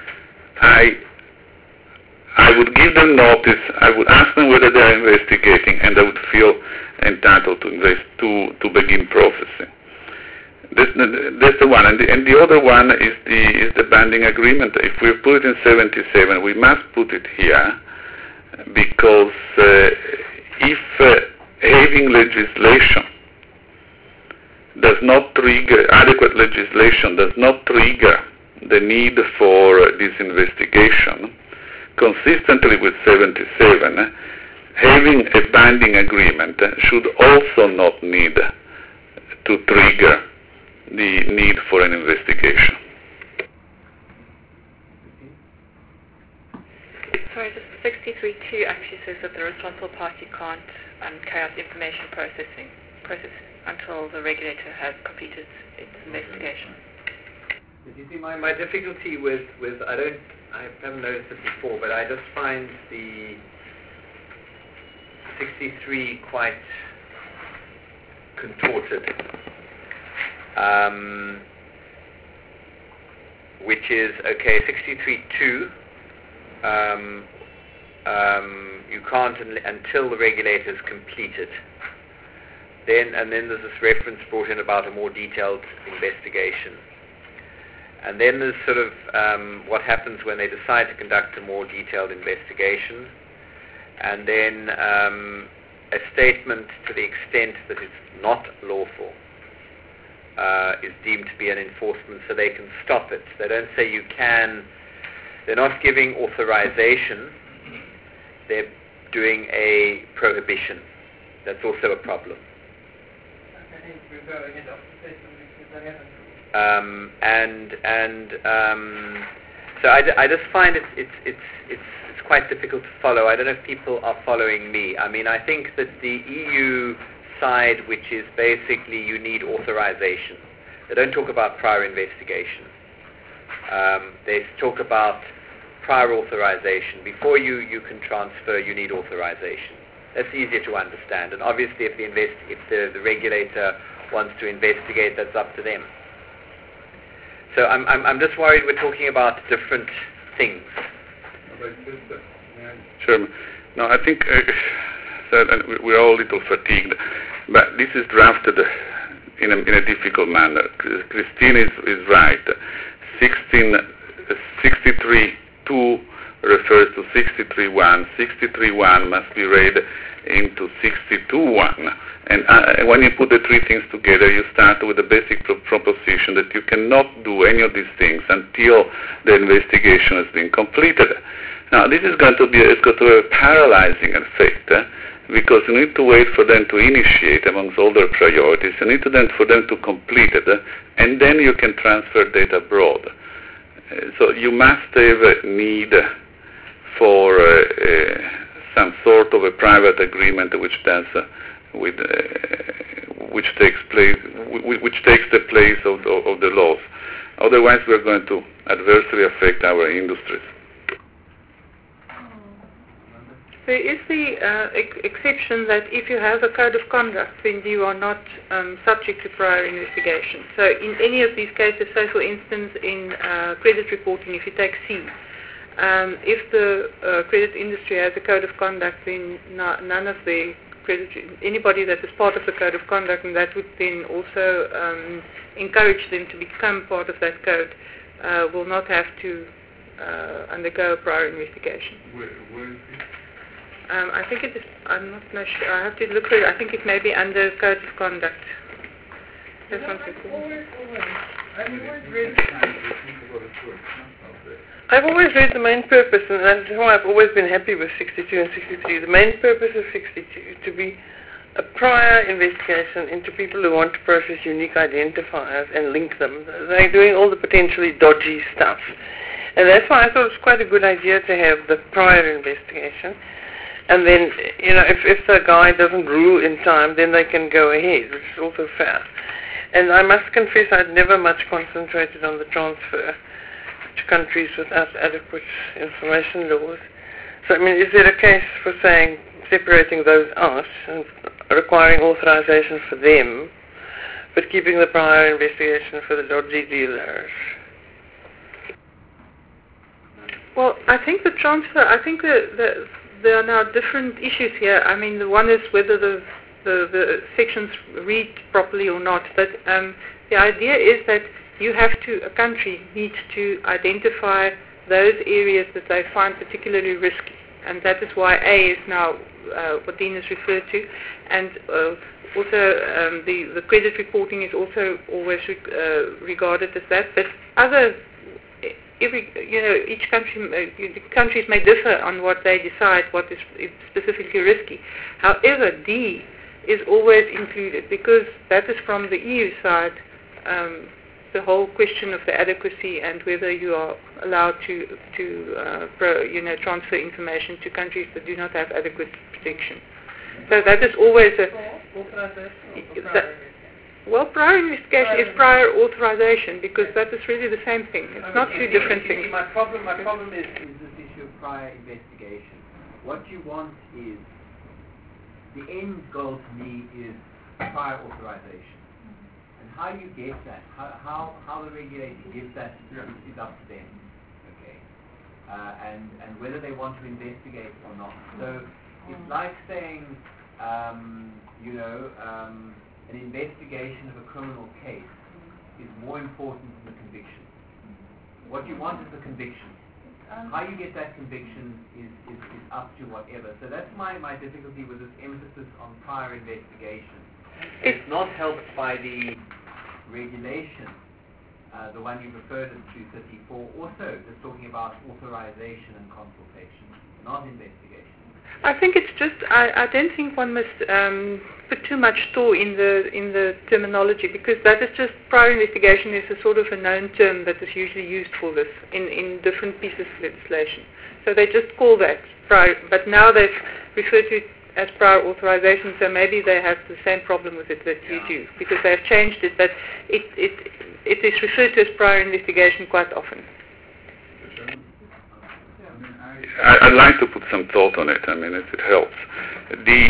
I I would give them notice. I would ask them whether they are investigating, and I would feel entitled to invest to to begin processing. That's, that's the one, and the, and the other one is the is the binding agreement. If we put it in seventy-seven, we must put it here. Because uh, if uh, having legislation does not trigger, adequate legislation does not trigger the need for uh, this investigation, consistently with seventy-seven, uh, having a binding agreement uh, should also not need to trigger the need for an investigation. Sorry, the sixty-three two actually says that the responsible party can't um, carry out information processing process until the regulator has completed its investigation. You see, my, my difficulty with, with, I don't, I haven't noticed it before, but I just find the sixty-three quite contorted, um, which is, okay, sixty-three two, Um, um, you can't un- until the regulator is completed. Then and then there's this reference brought in about a more detailed investigation. And then there's sort of um, what happens when they decide to conduct a more detailed investigation. And then um, a statement to the extent that it's not lawful uh, is deemed to be an enforcement, so they can stop it. They don't say you can. They're not giving authorization, they're doing a prohibition. That's also a problem. Um, and and um, so I, I just find it's, it's, it's, it's, it's quite difficult to follow. I don't know if people are following me. I mean, I think that the E U side, which is basically you need authorization. They don't talk about prior investigation. Um, they talk about prior authorization. Before you, you can transfer, you need authorization. That's easier to understand. And obviously, if the invest, if the, the regulator wants to investigate, that's up to them. So I'm, I'm, I'm just worried we're talking about different things. Sure. No, I think uh, that, uh, we're all a little fatigued, but this is drafted in a, in a difficult manner. Christine is, is right. sixteen, sixty-three two refers to sixty-three one. sixty-three one must be read into sixty-two one. And uh, when you put the three things together, you start with the basic pro- proposition that you cannot do any of these things until the investigation has been completed. Now, this is going to be it's going to have a paralyzing effect, eh? Because you need to wait for them to initiate amongst all their priorities. You need to then for them to complete it, eh? And then you can transfer data abroad. Uh, so you must have a need for uh, uh, some sort of a private agreement which does. Uh, With, uh, which takes place, w- which takes the place of the, of the laws. Otherwise, we are going to adversely affect our industries. There is the uh, ex- exception that if you have a code of conduct, then you are not um, subject to prior investigation. So in any of these cases, say for instance in uh, credit reporting, if you take C, um, if the uh, credit industry has a code of conduct, then no, none of the credit, anybody that is part of the code of conduct, and that would then also um, encourage them to become part of that code, uh, will not have to uh, undergo a prior investigation. Where, where is it? Um, I think it is, I'm not no sure, I have to look for it, I think it may be under code of conduct. Just one second. I've always read the main purpose, and that's why I've always been happy with sixty-two and sixty-three. The main purpose of sixty-two to be a prior investigation into people who want to process unique identifiers and link them. They're doing all the potentially dodgy stuff. And that's why I thought it was quite a good idea to have the prior investigation. And then, you know, if, if the guy doesn't rule in time, then they can go ahead, which is also fair. And I must confess I'd never much concentrated on the transfer to countries without adequate information laws. So, I mean, is there a case for saying, separating those out and requiring authorization for them, but keeping the prior investigation for the dodgy dealers? Well, I think the transfer, I think the, the, there are now different issues here. I mean, the one is whether the, the, the sections read properly or not, but um, the idea is that you have to, a country needs to identify those areas that they find particularly risky, and that is why A is now uh, what Dean has referred to, and uh, also um, the, the credit reporting is also always re- uh, regarded as that, but other, every, you know, each country, uh, countries may differ on what they decide what is specifically risky. However, D is always included, because that is from the E U side, um, the whole question of the adequacy and whether you are allowed to, to uh, pro, you know, transfer information to countries that do not have adequate protection. So that is always a... That, well, prior investigation is prior authorization, because that is really the same thing. It's not two different see, things. My problem, my problem is, is this issue of prior investigation. What you want is, the end goal to me is prior authorization. How you get that, how, how, how the regulator gives that is, is up to them, okay, uh, and, and whether they want to investigate or not. So it's like saying, um, you know, um, an investigation of a criminal case is more important than the conviction. What you want is the conviction. How you get that conviction is, is, is up to whatever. So that's my, my difficulty with this emphasis on prior investigation. It's not helped by the regulation, uh, the one you referred to, two thirty-four, also just talking about authorization and consultation, not investigation. I think it's just, I, I don't think one must um, put too much store in the in the terminology, because that is just, prior investigation is a sort of a known term that is usually used for this in, in different pieces of legislation. So they just call that prior, but now they've referred to it as prior authorization, so maybe they have the same problem with it that you do, because they have changed it, but it, it, it is referred to as prior investigation quite often. I, I'd like to put some thought on it. I mean, if it helps. The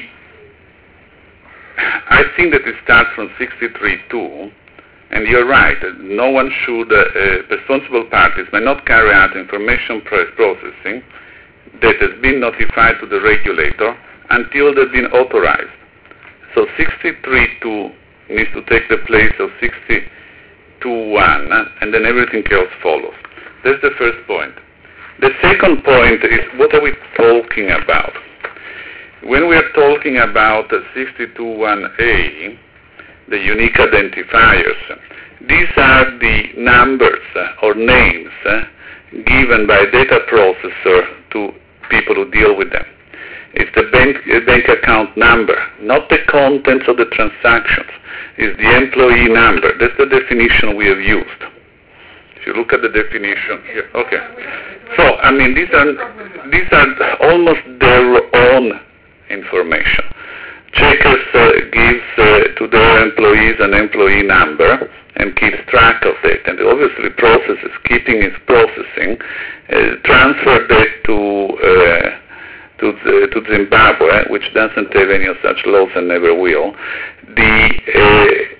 I think that it starts from sixty-three two, and you're right. No one should, uh, uh, responsible parties may not carry out information processing that has been notified to the regulator until they've been authorized. So sixty-three two needs to take the place of sixty-two one, and then everything else follows. That's the first point. The second point is, what are we talking about? When we are talking about sixty-two one A, the unique identifiers, these are the numbers uh, or names uh, given by a data processor to people who deal with them. It's the bank, uh, bank account number, not the contents of the transactions. It's the employee number. That's the definition we have used. If you look at the definition here, okay. So, I mean, these are these are almost their own information. Checkers uh, gives uh, to their employees an employee number and keeps track of it, and obviously processes, keeping its processing, uh, transfer that to uh, to, the, to Zimbabwe, which doesn't have any of such laws and never will. The uh,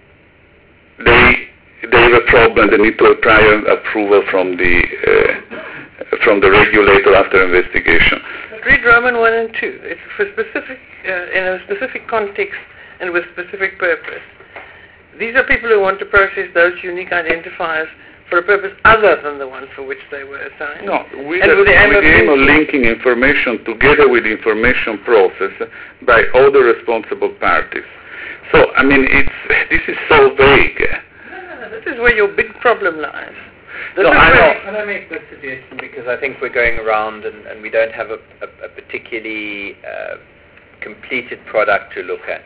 they they have a problem. They need to have prior approval from the uh, from the regulator after investigation. Read Roman one and two. It's for specific, uh, in a specific context and with specific purpose. These are people who want to process those unique identifiers for a purpose other than the one for which they were assigned. No, with, and a, with the aim, with of, the aim of linking information together with the information process by other responsible parties. So, I mean, it's this is so vague. No, no, no, this is where your big problem lies. This no, is I where know. Can I make this suggestion? Because I think we're going around and, and we don't have a, a, a particularly uh, completed product to look at.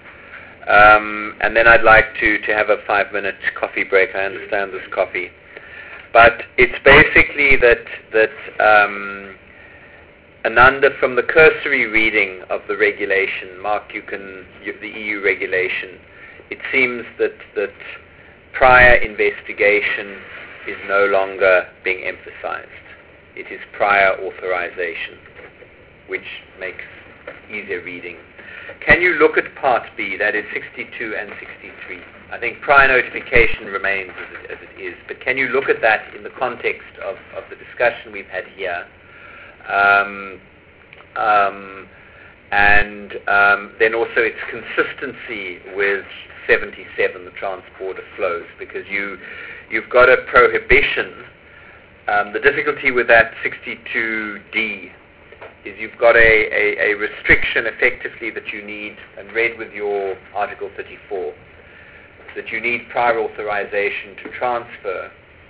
Um, and then I'd like to, to have a five-minute coffee break. I understand this coffee. But it's basically that, that um, Ananda, from the cursory reading of the regulation, Mark, you can, you, the E U regulation, it seems that, that prior investigation is no longer being emphasized. It is prior authorization, which makes easier reading. Can you look at Part B, that is sixty-two and sixty-three? I think prior notification remains as it, as it is, but can you look at that in the context of, of the discussion we've had here? Um, um, and um, then also its consistency with seventy-seven, the Trans-Border Flows, because you, you've got a prohibition. Um, the difficulty with that sixty-two D is you've got a, a, a restriction effectively that you need, and read with your Article thirty-four, that you need prior authorization to transfer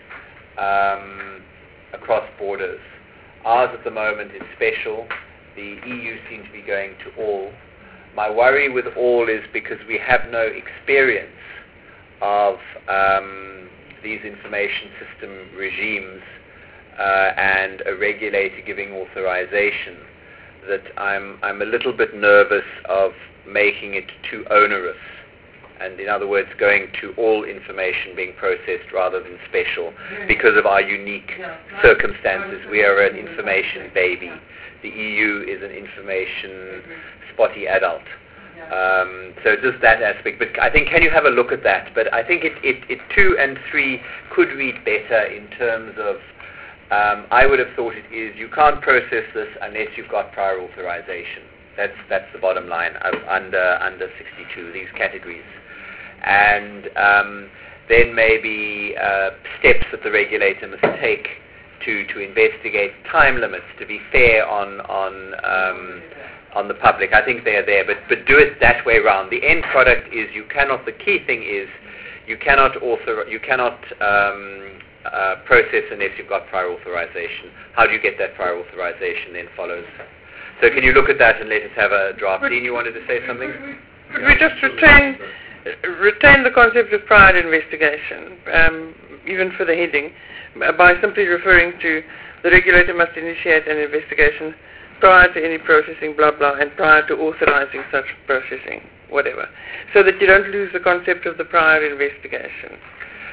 um, across borders. Ours at the moment is special. The E U seems to be going to all. My worry with all is because we have no experience of um, these information system regimes uh, and a regulator giving authorization, that I'm, I'm a little bit nervous of making it too onerous. And in other words, going to all information being processed rather than special because of our unique circumstances. We are an information baby. The E U is an information spotty adult. Um, so just that aspect. But I think, can you have a look at that? But I think it, it, it two and three could read better in terms of, um, I would have thought it is, you can't process this unless you've got prior authorization. That's that's the bottom line of under under sixty-two, these categories. And um, then maybe uh, steps that the regulator must take to, to investigate time limits, to be fair on on um, on the public. I think they are there, but but do it that way around. The end product is you cannot. The key thing is you cannot author you cannot um, uh, process unless you've got prior authorization. How do you get that prior authorization? Then follows. So can you look at that and let us have a draft? Dean, you wanted to say something? Could we just retain retain the concept of prior investigation, um, even for the heading, by simply referring to the regulator must initiate an investigation prior to any processing, blah, blah, and prior to authorizing such processing, whatever, so that you don't lose the concept of the prior investigation.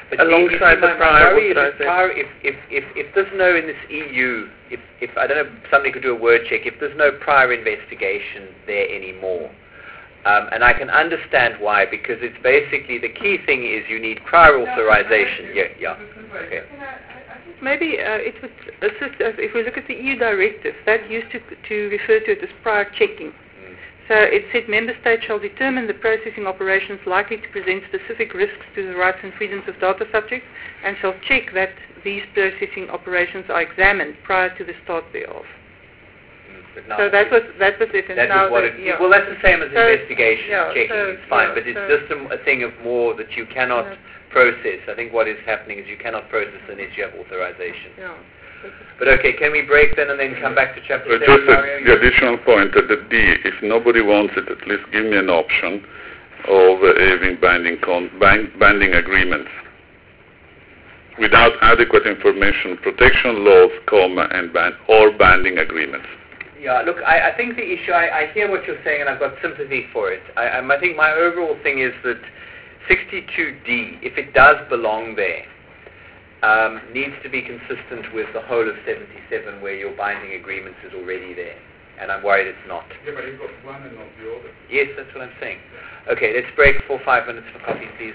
But you- you alongside see, the my- my prior worry is if, authorization. prior, if, if, if, if there's no in this E U, if, if I don't know, somebody could do a word check, if there's no prior investigation there anymore, um, and I can understand why, because it's basically, the key thing is you need prior authorization. Yeah, yeah. Okay. Maybe uh, it would assist us if we look at the E U directive. That used to, to refer to it as prior checking. So it said member states shall determine the processing operations likely to present specific risks to the rights and freedoms of data subjects and shall check that these processing operations are examined prior to the start thereof. But now So that was that was it. And that now is what the- it, yeah. well, that's the same as So- investigation, yeah, checking, so- it's fine, yeah, but it's so- just a, a thing of more that you cannot Yeah. process. I think what is happening is you cannot process unless you have authorization. Yeah. But okay, can we break then and then come back to chapter Uh, seven, just Mario? a, the additional point at the D, if nobody wants it, at least give me an option of uh, having binding, con- bind, binding agreements without adequate information protection laws, comma, and ban- or binding agreements. Yeah, look, I, I think the issue, I, I hear what you're saying and I've got sympathy for it. I, I, I think my overall thing is that sixty-two D, if it does belong there, um, needs to be consistent with the whole of seventy-seven where your binding agreements is already there. And I'm worried it's not. Yeah, but you've got one and not the other. Yes, that's what I'm saying. Okay, let's break for five minutes for coffee, please.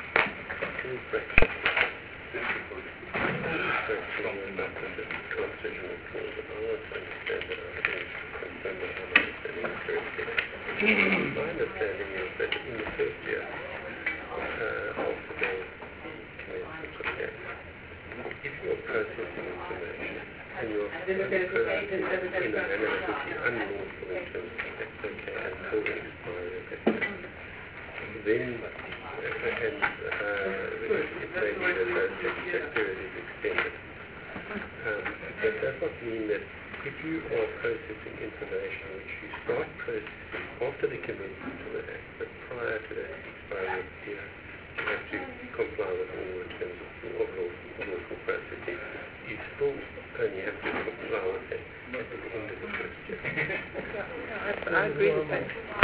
My understanding is that in the first year uh, of the commencement of the act, if you're processing information and you're processing in a manner that would be unlawful in terms of that's okay until the expiry of that term, then uh, and uh, it, it may be that that, that period is extended. Um, that does not mean that if you are processing information which you start processing after the commencement of the act, but prior to that expiry of the year, you have to comply with all in terms of of lawful, lawful processing. You still only have to comply with that at the end of the first year. I agree with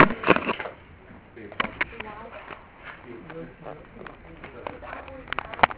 that.